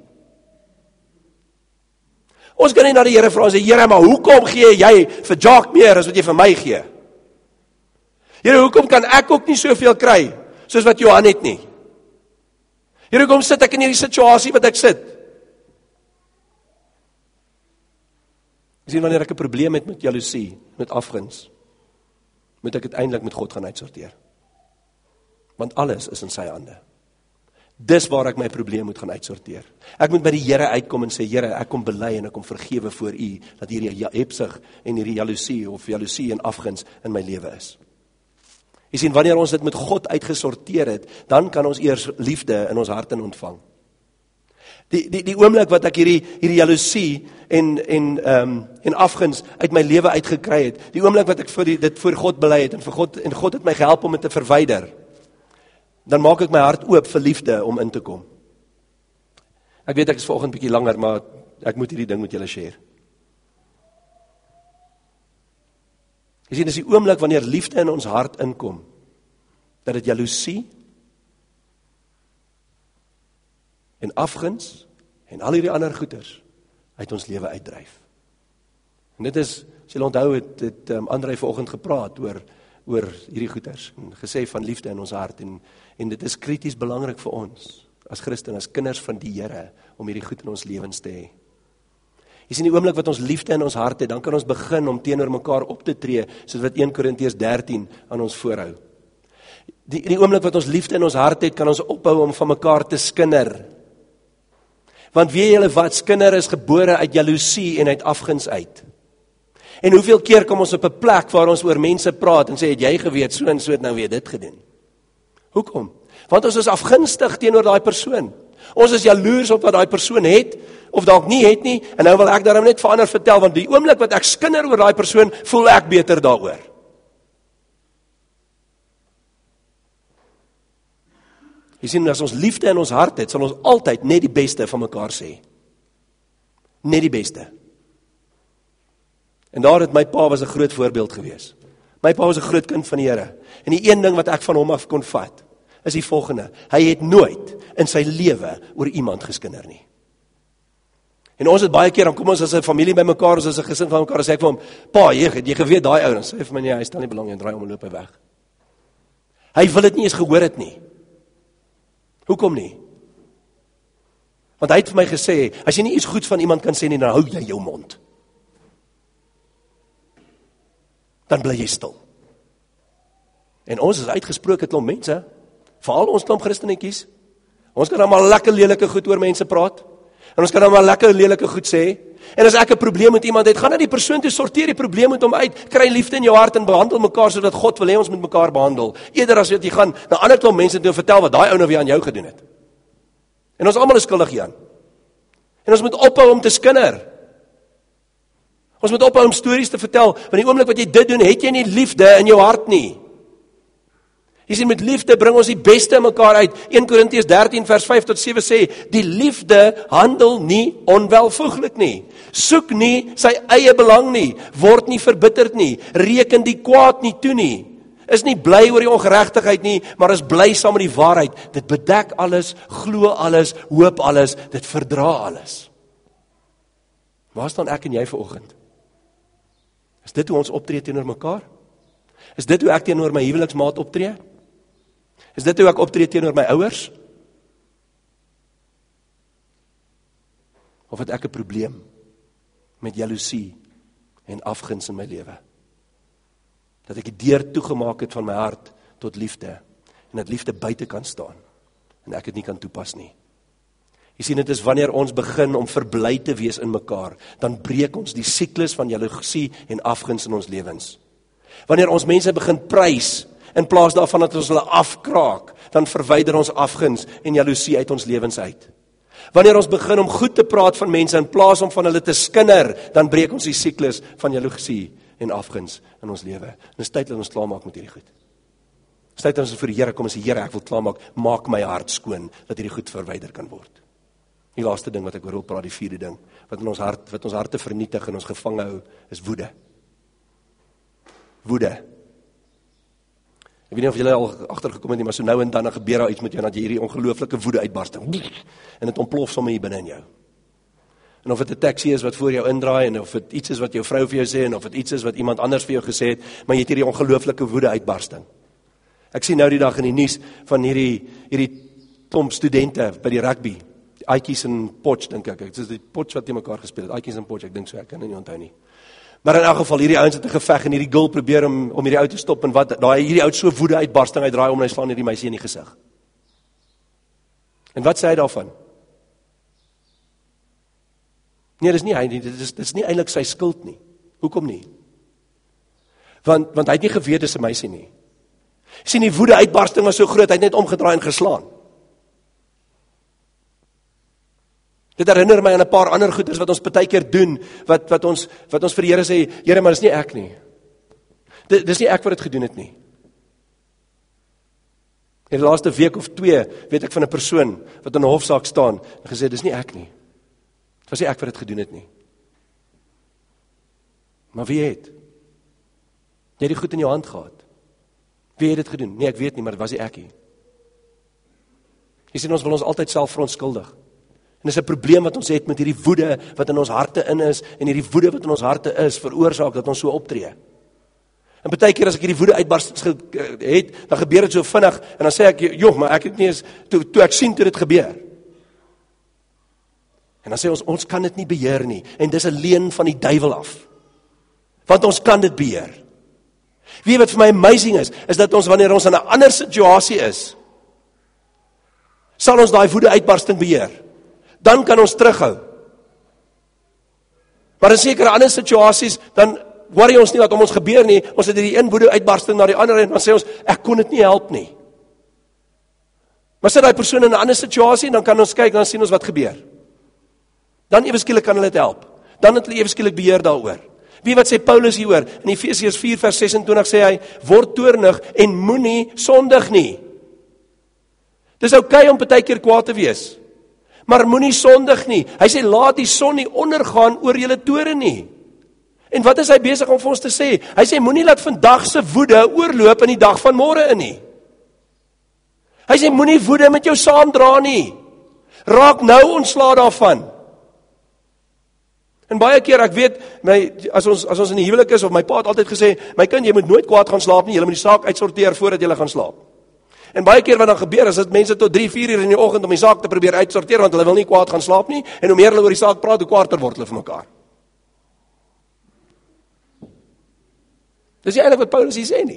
Ons kan nie na die Here vra en sê, Here, maar hoekom gee jy vir Jacques meer as wat jy vir my gee? Here, hoekom kan ek ook nie soveel kry, soos wat Johan het nie? Here, hoekom sit ek in hierdie situasie wat ek sit? Jy sien, wanneer ek 'n probleem het met jaloesie, met afguns, moet ek uiteindelik met God gaan uitsorteer. Want alles is in sy hande. Dis waar ek my probleem moet gaan uitsorteer. Ek moet by die Here uitkom en sê, Here, ek kom bely en ek kom vergewe voor u, dat hierdie hebsug en hierdie jaloesie, of jaloesie en afguns in my lewe is. Jy sien, wanneer ons dit met God uitgesorteer het, dan kan ons eers liefde in ons harte ontvang. Die, die, die oomblik wat ek hierdie, hierdie jaloesie en, en, um, en afguns uit my lewe uitgekry het, die oomblik wat ek vir die, dit voor God bely het, en, vir God, en God het my gehelp om dit te verwyder, dan maak ek my hart oop vir liefde om in te kom. Ek weet ek is vanoggend bietjie langer, maar ek moet hierdie ding met julle share. Jy sien, dis die oomblik wanneer liefde in ons hart inkom, dat dit jaloesie en afguns en al hierdie ander goeters uit ons lewe uitdryf. En dit is, as julle onthou het, het um, André vanoggend gepraat oor oor hierdie goeters, en gesê van liefde in ons hart, en, en dit is krities belangrik vir ons, as Christen, as kinders van die Here, om hierdie goed in ons lewens te hê. Jy sien, die oomblik wat ons liefde in ons hart het, dan kan ons begin om teenoor mekaar op te tree, soos wat Eerste Korintiërs dertien aan ons voorhou. Die, die oomblik wat ons liefde in ons hart het, kan ons ophou om van mekaar te skinder. Want weet julle wat, skinder is gebore uit jaloesie en uit afguns uit. En hoeveel keer kom ons op 'n plek waar ons oor mense praat en sê, het jy geweet, so en so het nou weer dit gedoen. Hoekom? Want ons is afgunstig teenoor daai persoon. Ons is jaloers op wat daai persoon het, of dalk nie het nie, en nou wil ek daarom net vir ander vertel, want die oomblik wat ek skinder oor daai persoon, voel ek beter daaroor. Jy sien, as ons liefde in ons hart het, sal ons altyd net die beste van mekaar sê. Net die beste. En daar het my pa was 'n groot voorbeeld gewees. My pa was 'n groot kind van die Here. En die een ding wat ek van hom af kon vat, is die volgende. Hy het nooit in sy lewe oor iemand geskinder nie. En ons het baie keer, dan kom ons as 'n familie by mekaar, ons as 'n gesin van mekaar, en sê ek vir hom, pa, jy, jy geweet daai ou, dan sê hy vir my, nee, hy stel nie belang in, draai om en loop hy weg. Hy wil dit nie eens gehoor het nie. Hoekom nie? Want hy het vir my gesê, as jy nie iets goeds van iemand kan sê nie, dan hou jy jou mond. Dan bly jy stil. En ons is uitgesproke klomp mense, veral ons klomp Christenetjies. Ons kan dan maar lekker lelike goed oor mense praat. En ons kan dan maar lekker lelike goed sê. En as ek 'n probleem met iemand het, gaan na die persoon toe, sorteer die probleem met hom uit, kry liefde in jou hart en behandel mekaar sodat God wil hê ons met mekaar behandel. Eerder as wat jy gaan na ander klomp mense toe vertel wat daai ou nou weer aan jou gedoen het. En ons almal is skuldig hieraan. En ons moet ophou om te skinder. Ons moet ophou om stories te vertel, want die oomblik wat jy dit doen, het jy nie liefde in jou hart nie. Jy sien, met liefde bring ons die beste in mekaar uit. Eerste Korintiërs dertien vers vyf tot sewe sê, die liefde handel nie onwelvoeglik nie. Soek nie sy eie belang nie, word nie verbitterd nie, reken die kwaad nie toe nie. Is nie bly oor die ongeregtigheid nie, maar is bly saam met die waarheid. Dit bedek alles, glo alles, hoop alles, dit verdra alles. Waar staan ek en jy vanoggend? Is dit hoe ons optree teenoor mekaar? Is dit hoe ek teenoor my huweliksmaat optree? Is dit hoe ek optree teenoor my ouers? Of het ek 'n probleem met jaloesie en afguns in my lewe? Dat ek die deur toegemaak het van my hart tot liefde, en dat liefde buite kan staan, en ek het nie kan toepas nie. Jy sien, dit is wanneer ons begin om verbly te wees in mekaar, dan breek ons die siklus van jaloesie en afguns in ons lewens. Wanneer ons mense begin prys, in plaas daarvan dat ons hulle afkraak, dan verwyder ons afguns en jaloesie uit ons lewens uit. Wanneer ons begin om goed te praat van mense, in plaas om van hulle te skinder, dan breek ons die siklus van jaloesie en afguns in ons lewe. En dit is tyd dat ons klaarmaak met hierdie goed. Dit is tyd dat ons vir die Here kom en sê, Here, ek wil klaarmaak, maak my hart skoon, dat hierdie goed verwyder kan word. Die laaste ding wat ek oor wil praat, die vierde ding, wat in ons hart, wat ons harte vernietig en ons gevange hou, is woede. Woede. Ek weet nie of julle al agtergekom het nie, maar so nou en dan gebeur daar iets met jou, dat jy hierdie ongelooflike woede uitbarsting, en dit ontplof sommer hier binne in jou. En of dit 'n taxi is wat voor jou indraai, en of dit iets is wat jou vrou vir jou sê, en of dit iets is wat iemand anders vir jou gesê het, maar jy het hierdie ongelooflike woede uitbarsting. Ek sien nou die dag in die nuus van hierdie, hierdie klomp studente by die rugby, Aitjies en Potch, dink ek, dit is die Potch wat die mekaar gespeel het, Aitjies en Potch, ek dink so, ek kan nie onthou nie. Maar in elk geval, hierdie ouens het 'n geveg en hierdie girl probeer om, om hierdie ou te stop, en wat, daai hierdie ou so woede uitbarsting, hy draai om en hy slaan hierdie meisie in die gesig. En wat sê hy daarvan? Nee, dit is nie hy nie, dit is, dit is nie eintlik sy skuld nie. Hoekom nie? Want, want hy het nie geweet dis 'n meisie nie. Sien, die woede uitbarsting was so groot, hy het net omgedraai en geslaan. Dit herinner my aan 'n paar ander goeders wat ons partykeer doen, wat, wat, ons, wat ons vir die Here sê, Here, maar dis nie ek nie. Dit, dis nie ek wat dit gedoen het nie. In die laaste week of twee, weet ek van 'n persoon, wat in 'n hofsaak staan, en gesê, dis nie ek nie. Dit was nie ek wat dit gedoen het nie. Maar wie het? Jy het die goed in jou hand gehad. Wie het dit gedoen? Nee, ek weet nie, maar dit was nie ek nie. Jy sien, ons wil ons altyd self verontskuldig. En dis 'n probleem wat ons het met hierdie woede wat in ons harte in is, en hierdie woede wat in ons harte is, veroorsaak dat ons so optree. En baie keer as ek hierdie woede uitbarstings het, dan gebeur dit so vinnig, en dan sê ek, joh, maar ek het nie eens, toe, toe ek sien toe dit gebeur. En dan sê ons, ons kan dit nie beheer nie, en dis 'n leuen van die duiwel af. Want ons kan dit beheer. Weet wat vir my amazing is, is dat ons, wanneer ons in 'n ander situasie is, sal ons daai woede uitbarsting beheer. Dan kan ons terughou. Maar in sekere ander situasies, dan worry ons nie wat om ons gebeur nie, ons het hierdie een woede uitbarsting na die ander, en dan sê ons, ek kon dit nie help nie. Maar sit daai persoon in 'n ander situasie, dan kan ons kyk, dan sien ons wat gebeur. Dan ewe skielik kan hulle dit help. Dan het hulle ewe skielik beheer daaroor. Wie wat sê Paulus hieroor? In Efesiërs vier vers ses en twintig sê hy, word toornig en moenie sondig nie. Dis oukei om partykeer kwaad te wees, maar moenie sondig nie. Hy sê, laat die son nie ondergaan oor julle toorn nie. En wat is hy besig om vir ons te sê? Hy sê, moenie laat vandag se woede oorloop in die dag van môre in nie. Hy sê, moenie woede met jou saamdra nie. Raak nou ontslae daarvan. En baie keer, ek weet, my, as, ons, as ons in die huwelik is, of my pa het altyd gesê, my kind, jy moet nooit kwaad gaan slaap nie, jy moet die saak uitsorteer voordat jy gaan slaap. En baie keer wat dan gebeur, is dat mense tot drie, vier uur in die oggend om die saak te probeer uitsorteer, want hulle wil nie kwaad gaan slaap nie, en hoe meer hulle oor die saak praat, hoe kwaarder word hulle vir mekaar. Dis nie eintlik wat Paulus hier sê nie.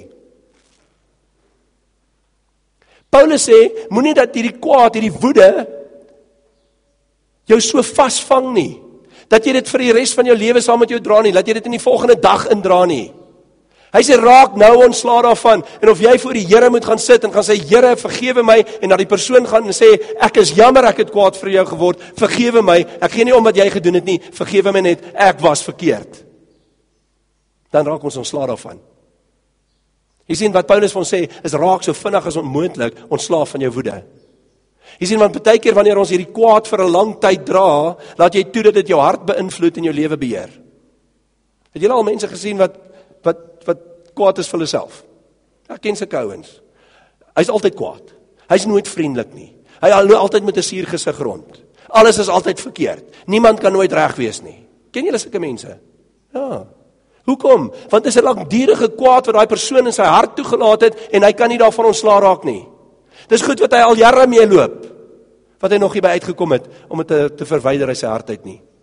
Paulus sê, moenie dat hierdie kwaad, hierdie woede, jou so vasvang nie, dat jy dit vir die res van jou lewe saam met jou dra nie, dat jy dit in die volgende dag indra nie. Hy sê, raak nou ontslae daarvan, en of jy voor die Here moet gaan sit, en gaan sê, Here, vergewe my, en na die persoon gaan en sê, ek is jammer, ek het kwaad vir jou geword, vergewe my, ek gee nie om wat jy gedoen het nie, vergewe my net, ek was verkeerd. Dan raak ons ontslae daarvan. Jy sien, wat Paulus vir ons sê, is raak so vinnig as onmoontlik ontslae van jou woede. Jy sien, want baie keer wanneer ons hierdie kwaad vir 'n lang tyd dra, laat jy toe dat dit jou hart beïnvloed en jou lewe beheer. Het julle al mense gesien wat wat wat kwaad is vir hulle self? Ek ken sulke ouens. Hy's altyd kwaad. Hy's nooit vriendelik nie. Hy hou altyd met 'n suur gesig rond. Alles is altyd verkeerd. Niemand kan nooit reg wees nie. Ken julle sulke mense? Ja. Hoekom? Want dit is 'n langdurige kwaad wat daai persoon in sy hart toegelaat het en hy kan nie daarvan ontslae raak nie. Dis goed wat hy al jare mee loop, wat hy nog nie by uitgekom het, om het te, te verwyder uit sy hart uit nie.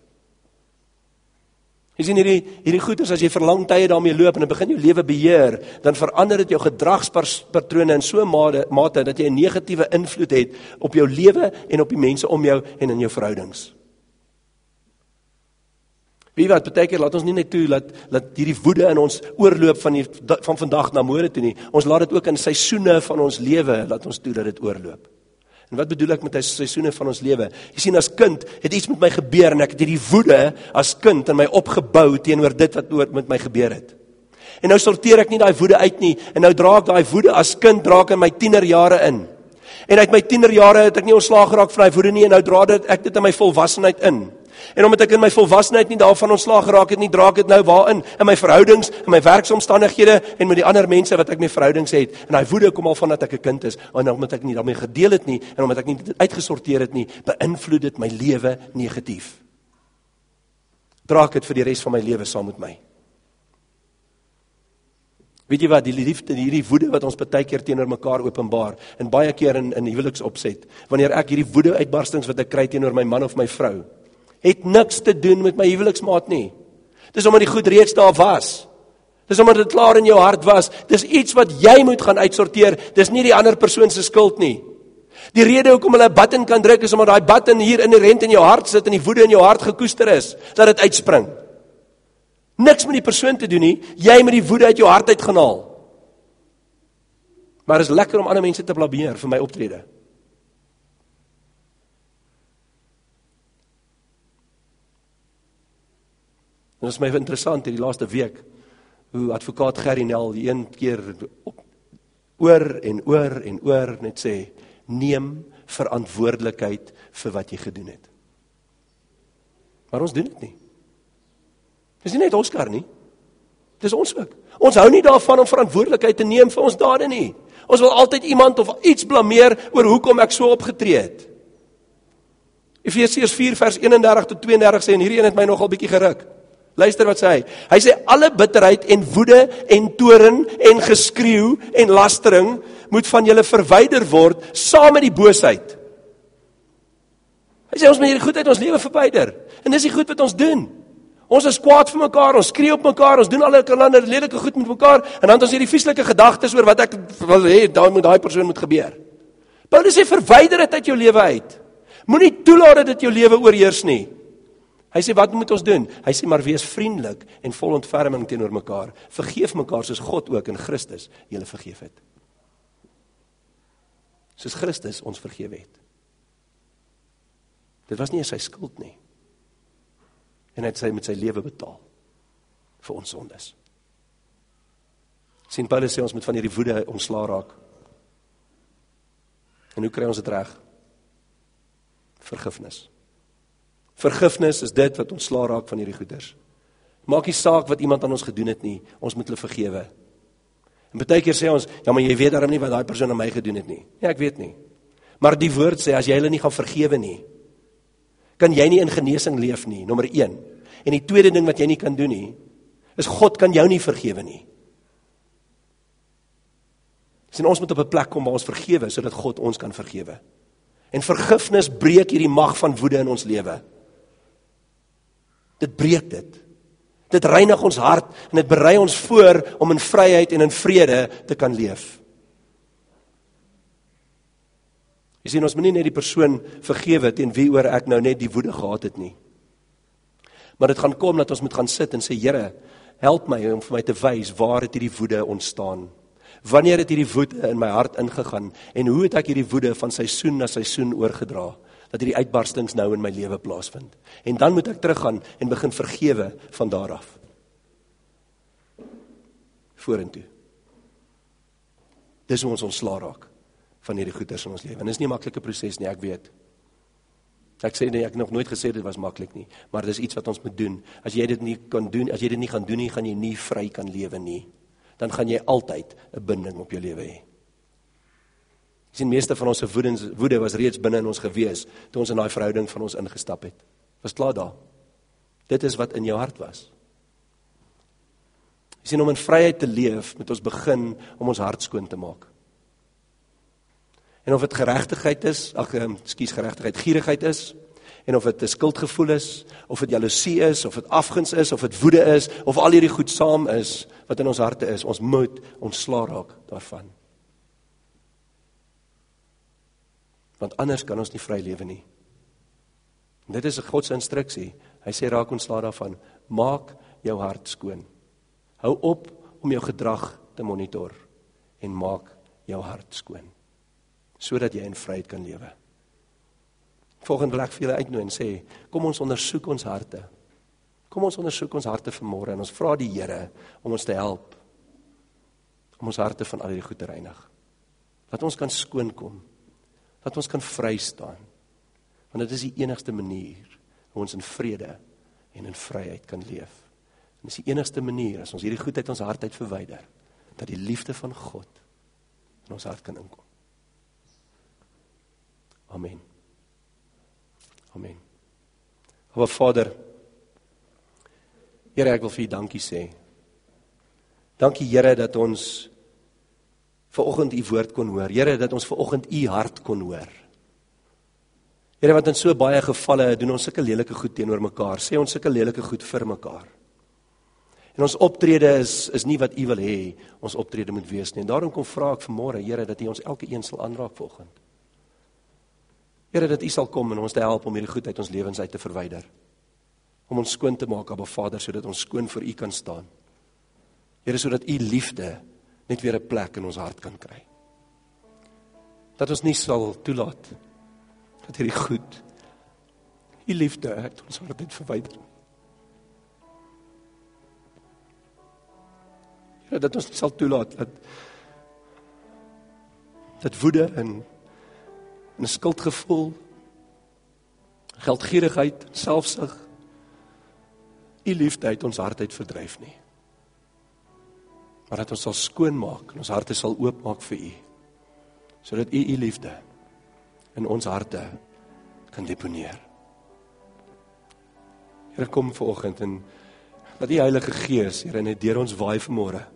Jy sien hierdie, hierdie goeders, as jy vir lang tye daarmee loop en dan begin jou lewe beheer, dan verander dit jou gedragspatrone in so mate, mate dat jy 'n negatiewe invloed het op jou lewe en op die mense om jou en in jou verhoudings. Wie wat, baie keer laat ons nie net toe, laat, laat hierdie woede in ons oorloop van, die, van vandag na môre toe nie. Ons laat dit ook in seisoene van ons lewe, laat ons toe dat dit oorloop. En wat bedoel ek met die seisoene van ons lewe? Jy sien, as kind het iets met my gebeur en ek het hierdie woede as kind in my opgebou teenoor dit wat met my gebeur het. En nou sorteer ek nie daai woede uit nie, en nou dra ek daai woede as kind, dra ek in my tienerjare in. En uit my tienerjare het ek nie ontslaag geraak van daai woede nie, en nou dra dit, ek dit in my volwassenheid in. En omdat ek in my volwassenheid nie daarvan ontslaag geraak het nie, dra ek dit nou waarin? In my verhoudings, in my werksomstandighede en met die ander mense wat ek mee verhoudings het. En daai woede kom al van dat ek 'n kind is, en omdat ek nie daarmee gedeel het nie, en omdat ek nie dit uitgesorteer het nie, beïnvloed dit my lewe negatief. Dra ek dit vir die res van my lewe saam met my. Weet jy wat, die liefde, hierdie woede wat ons baie keer teenoor mekaar openbaar, en baie keer in, in huweliksopset, wanneer ek hierdie woede uitbarstings wat ek kry teenoor my man of my vrou, het niks te doen met my huweliksmaat nie. Dis omdat die goed reeds daar was. Dis omdat dit klaar in jou hart was. Dis iets wat jy moet gaan uitsorteer. Dis nie die ander persoon se skuld nie. Die rede hoekom hulle 'n button kan druk is omdat daai button hier inherent in jou hart sit en die woede in jou hart gekoester is, dat dit uitspring. Niks met die persoon te doen nie. Jy moet die woede uit jou hart uit gaan haal. Maar is lekker om ander mense te blameer vir my optrede. En dit is my interessant hierdie laaste week, hoe advokaat Gerry Nel die een keer op, oor en oor en oor net sê, neem verantwoordelikheid vir wat jy gedoen het. Maar ons doen dit nie. Dis nie net Oscar nie. Dis ons ook. Ons hou nie daarvan om verantwoordelikheid te neem vir ons dade nie. Ons wil altyd iemand of iets blameer oor hoekom ek so opgetree het. Efesiërs vier vers eenendertig tot tweeëndertig sê, en hierdie een het my nogal bietjie geruk. Luister wat sê hy. Hy sê alle bitterheid en woede en toorn en geskreeu en lastering moet van julle verwyder word saam met die boosheid. Hy sê ons moet hierdie goed uit ons lewe verwyder. En dis die goed wat ons doen. Ons is kwaad vir mekaar, ons skree op mekaar, ons doen alle ander lelike goed met mekaar en dan het ons hierdie vieslike gedagtes oor wat ek wil hê, daai moet daai persoon moet gebeur. Paulus sê verwyder dit uit jou lewe uit. Moenie toelaat dat dit jou lewe oorheers nie. Hy sê, wat moet ons doen? Hy sê, maar wees vriendelik en vol ontferming teenoor mekaar. Vergeef mekaar soos God ook in Christus julle vergeef het. Soos Christus ons vergeef het. Dit was nie sy skuld nie. En hy het sy met sy lewe betaal vir ons sondes. Sien, Paulus sê ons moet van hierdie woede ontslae raak. En hoe kry ons dit reg? Vergifnis. Vergifnis is dit wat ontslae raak van hierdie goeders. Maak nie saak wat iemand aan ons gedoen het nie, ons moet hulle vergewe. En baie keer sê ons, ja maar jy weet daarom nie wat daai persoon aan my gedoen het nie. Ja, ek weet nie. Maar die woord sê, as jy hulle nie gaan vergewe nie, kan jy nie in genesing leef nie, nommer een. En die tweede ding wat jy nie kan doen nie, is God kan jou nie vergewe nie. Sien, ons moet op 'n plek kom waar ons vergewe, sodat God ons kan vergewe. En vergifnis breek hierdie mag van woede in ons lewe. Dit breek dit. Dit reinig ons hart en dit berei ons voor om in vryheid en in vrede te kan leef. Jy sien, ons moet nie net die persoon vergewe teen wie oor ek nou net die woede gehad het nie. Maar dit gaan kom dat ons moet gaan sit en sê, Here, help my om vir my te wys waar het hierdie woede ontstaan. Wanneer het hierdie woede in my hart ingegaan en hoe het ek hierdie woede van seisoen na seisoen oorgedra, dat hierdie uitbarstings nou in my lewe plaasvind. En dan moet ek teruggaan en begin vergewe van daar af. Vorentoe. Dis hoe ons ontslae raak van hierdie goeders in ons lewe. En dis nie 'n maklike proses nie, ek weet. Ek sê nie, ek het nog nooit gesê dit was maklik nie, maar dis iets wat ons moet doen. As jy dit nie kan doen, as jy dit nie gaan doen nie, gaan jy nie vry kan lewe nie. Dan gaan jy altyd 'n binding op jou lewe hê. Jy sien, meeste van ons woede, woede was reeds binne in ons gewees, toe ons in daai verhouding van ons ingestap het. Was klaar daar. Dit is wat in jou hart was. Jy sien, om in vryheid te leef, moet ons begin om ons hart skoon te maak. En of dit geregtigheid is, ag, ekskuus, geregtigheid, gierigheid is, En of dit 'n skuldgevoel is, of dit jaloesie is, of dit afguns is, of dit woede is, of al hierdie goed saam is, wat in ons harte is, ons moet ontslaa raak daarvan. Want anders kan ons nie vry lewe nie. En dit is God se instruksie. Hy sê raak ontslaa daarvan. Maak jou hart skoon. Hou op om jou gedrag te monitor en maak jou hart skoon, sodat jy in vryheid kan lewe. Volgende wil ek vir julle uitnooi en sê, kom ons ondersoek ons harte. Kom ons ondersoek ons harte vanmôre en ons vra die Here om ons te help, om ons harte van al die goed te reinig. Dat ons kan skoonkom, dat ons kan vry staan, want dit is die enigste manier hoe ons in vrede en in vryheid kan leef. En dit is die enigste manier, as ons hierdie goed uit ons hart uit verwyder, dat die liefde van God in ons hart kan inkom. Amen. Amen. Maar Vader, Here, ek wil vir U dankie sê. Dankie Here dat ons vanoggend U woord kon hoor. Here, dat ons vanoggend U hart kon hoor. Here, want in so baie gevalle doen ons sulke lelike goed teenoor mekaar, sê ons sulke lelike goed vir mekaar. En ons optrede is, is nie wat U wil hê, ons optrede moet wees nie. En daarom kom vra ek vanmôre, Here, dat U ons elke een sal aanraak vanoggend. Here, dat U sal kom en ons te help om hierdie goed uit ons lewens uit te verwyder. Om ons skoon te maak, Abba Vader, sodat ons skoon voor U kan staan. Here, sodat U liefde net weer 'n plek in ons hart kan kry. Dat ons nie sal toelaat dat hierdie goed, U liefde uit ons hart uit verwyder. Here, dat ons nie sal toelaat dat dat woede en 'n skuldgevoel, geldgierigheid, selfsug, U liefde uit ons hart uit verdryf nie. Maar dat ons sal skoonmaak en ons harte sal oopmaak vir U, sodat U U liefde in ons harte kan deponeer. Here, kom vanoggend en dat die Heilige Gees, Here, net deur ons waai vanmôre,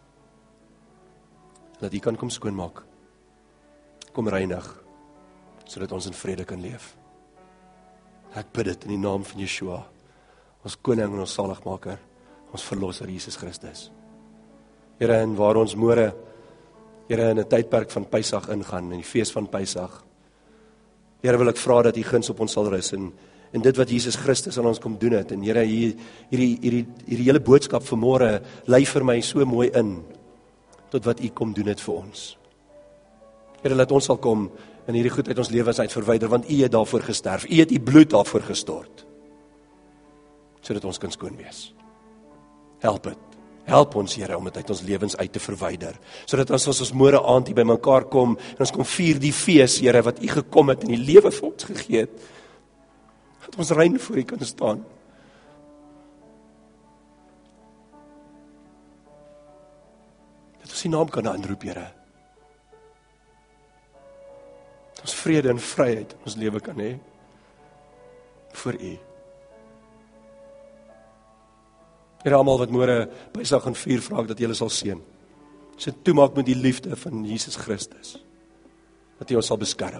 dat U kan kom skoonmaak, kom reinig, sodat ons in vrede kan leef. Ek bid dit in die naam van Yeshua, ons koning en ons saligmaker, ons verlosser Jesus Christus. Here, en waar ons môre, Here, in 'n tydperk van Pesach ingaan, in die fees van Pesach, Here, wil ek vra dat U guns op ons sal rus, en, en dit wat Jesus Christus aan ons kom doen het, en Here, hier, hierdie, hierdie, hierdie hele boodskap vanmôre, lei vir my so mooi in, tot wat U kom doen het vir ons. Here, laat ons sal kom, en hierdie goed uit ons lewens uit verwyder, want U het daarvoor gesterf, U het U bloed daarvoor gestort, sodat ons kan skoon wees. Help het, help ons Here, om dit uit ons lewens uit te verwyder, sodat as ons ons môre aand hier by mekaar kom, en ons kom vier die fees, Here, wat U gekom het, en die lewe vir ons gegee het, dat ons rein voor U kan staan. Dat ons die naam kan aanroep, Here. Dat ons vrede en vryheid in ons lewe kan hê, voor U. Here, almal wat môre Pesach gaan vier, vra ek dat julle sal seën. Sy toemaak met die liefde van Jesus Christus, dat U ons sal beskerm.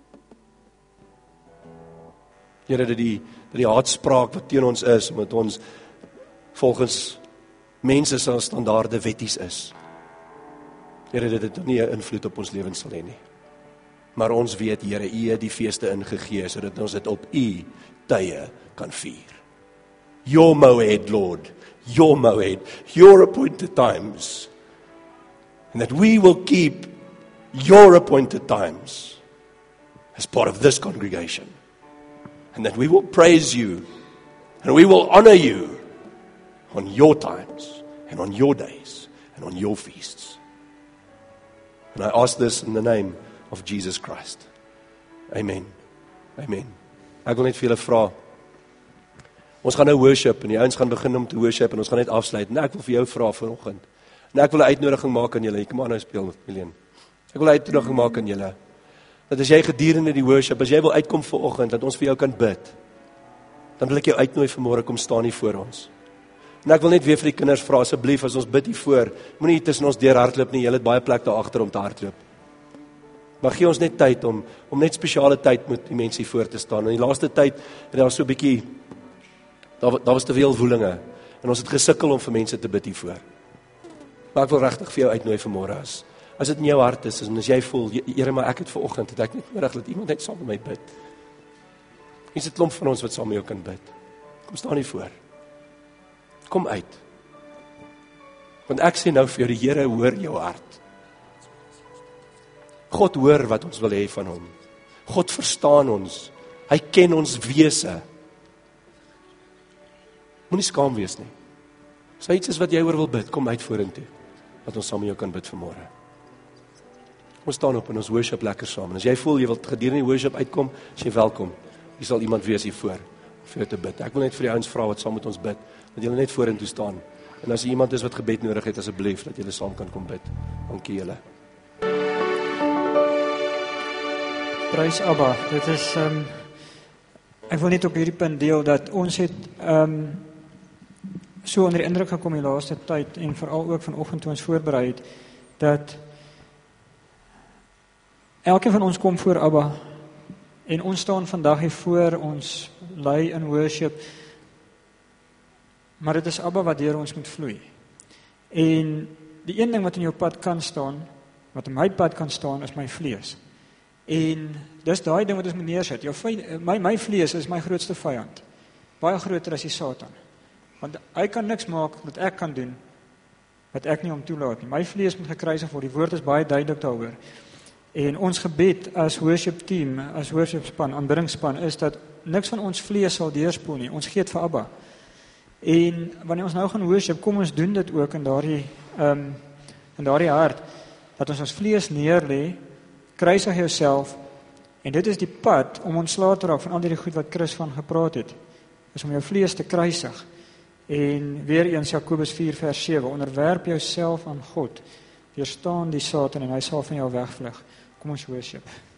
Here, dat die, dat die haatspraak wat teen ons is, omdat ons volgens mense se standaarde wetties is, Here, dat dit nie 'n invloed op ons lewens sal hê nie. Maar ons weet, Here, U het die feeste ingegee, sodat ons dit op U tye kan vier. Your Moed, Lord, your Moed, your appointed times. And that we will keep your appointed times as part of this congregation. And that we will praise you and we will honor you on your times and on your days and on your feasts. And I ask this in the name of Jesus Christ. Amen. Amen. Ek wil net vir julle vra, ons gaan nou worship, en die ouens gaan begin om te worship, en ons gaan net afsluit, en ek wil vir jou vra vanoggend, en ek wil 'n uitnodiging maak aan julle, kom aan nou speel, Milen. Ek wil 'n uitnodiging maak aan julle, dat as jy gedurende die worship, as jy wil uitkom vanoggend, dat ons vir jou kan bid, dan wil ek jou uitnooi vanmôre, kom staan hier voor ons. En ek wil net weer vir die kinders vra, asseblief, as ons bid hier voor, moenie tussen ons deur hardloop nie, julle het baie plek daar agter om te hardloop. Maar gee ons net tyd om om net spesiale tyd met die mense hier voor te staan. In die laaste tyd het daar so 'n bietjie daar daar was te veel woelinge en ons het gesukkel om vir mense te bid hiervoor. Maar ek wil regtig vir jou uitnooi vanmôre as as dit in jou hart is en as jy voel, Here, maar ek het vanoggend het ek net nodig dat iemand net saam met my bid. Hier is 'n klomp van ons wat saam met jou kan bid. Kom staan hier voor. Kom uit. Want ek sê nou vir jou, die Here hoor jou hart. God hoor wat ons wil hê van hom. God verstaan ons. Hy ken ons wese. Moenie skaam wees nie. As iets is wat jy oor wil bid, kom uit vorentoe. Dat ons saam met jou kan bid vanmôre. Ons staan op en ons worship lekker saam. En as jy voel jy wil gedurende die worship uitkom, as jy welkom. Hier sal iemand wees hier voor vir jou te bid. Ek wil net vir die ouens vra wat saam met ons bid, dat julle net vorentoe staan. En as iemand is wat gebed nodig het, asseblief dat julle saam kan kom bid. Dankie julle. Prys Abba. Dit is um, ek wil net op hierdie punt deel dat ons het um, so onder die indruk gekom die laaste tyd en veral ook vanoggend toe ons voorberei het dat elkeen van ons kom voor Abba en ons staan vandag hier voor, ons lei in worship, maar dit is Abba wat deur ons moet vloei. En die een ding wat in jou pad kan staan, wat in my pad kan staan, is my vlees. En dis daai ding wat ons moet neersit. Jou my my vlees is my grootste vyand. Baie groter as die Satan. Want hy kan niks maak wat ek kan doen wat ek nie hom toelaat nie. My vlees moet gekruisig word. Die woord is baie duidelik daaroor. En ons gebed as worship team, as worship span, aanbiddingsspan is dat niks van ons vlees sal deurspoel nie. Ons gee dit vir Abba. En wanneer ons nou gaan worship, kom ons doen dit ook in daardie um, in daardie hart dat ons ons vlees neerlê, kruisig jouself en dit is die pad om ontslae te raak van al die goed wat Chris van gepraat het. Is om jou vlees te kruisig. En weer eens Jakobus vier vers sewe, onderwerp jouself aan God. Weerstaan die Satan en hy sal van jou wegvlug. Kom ons worship.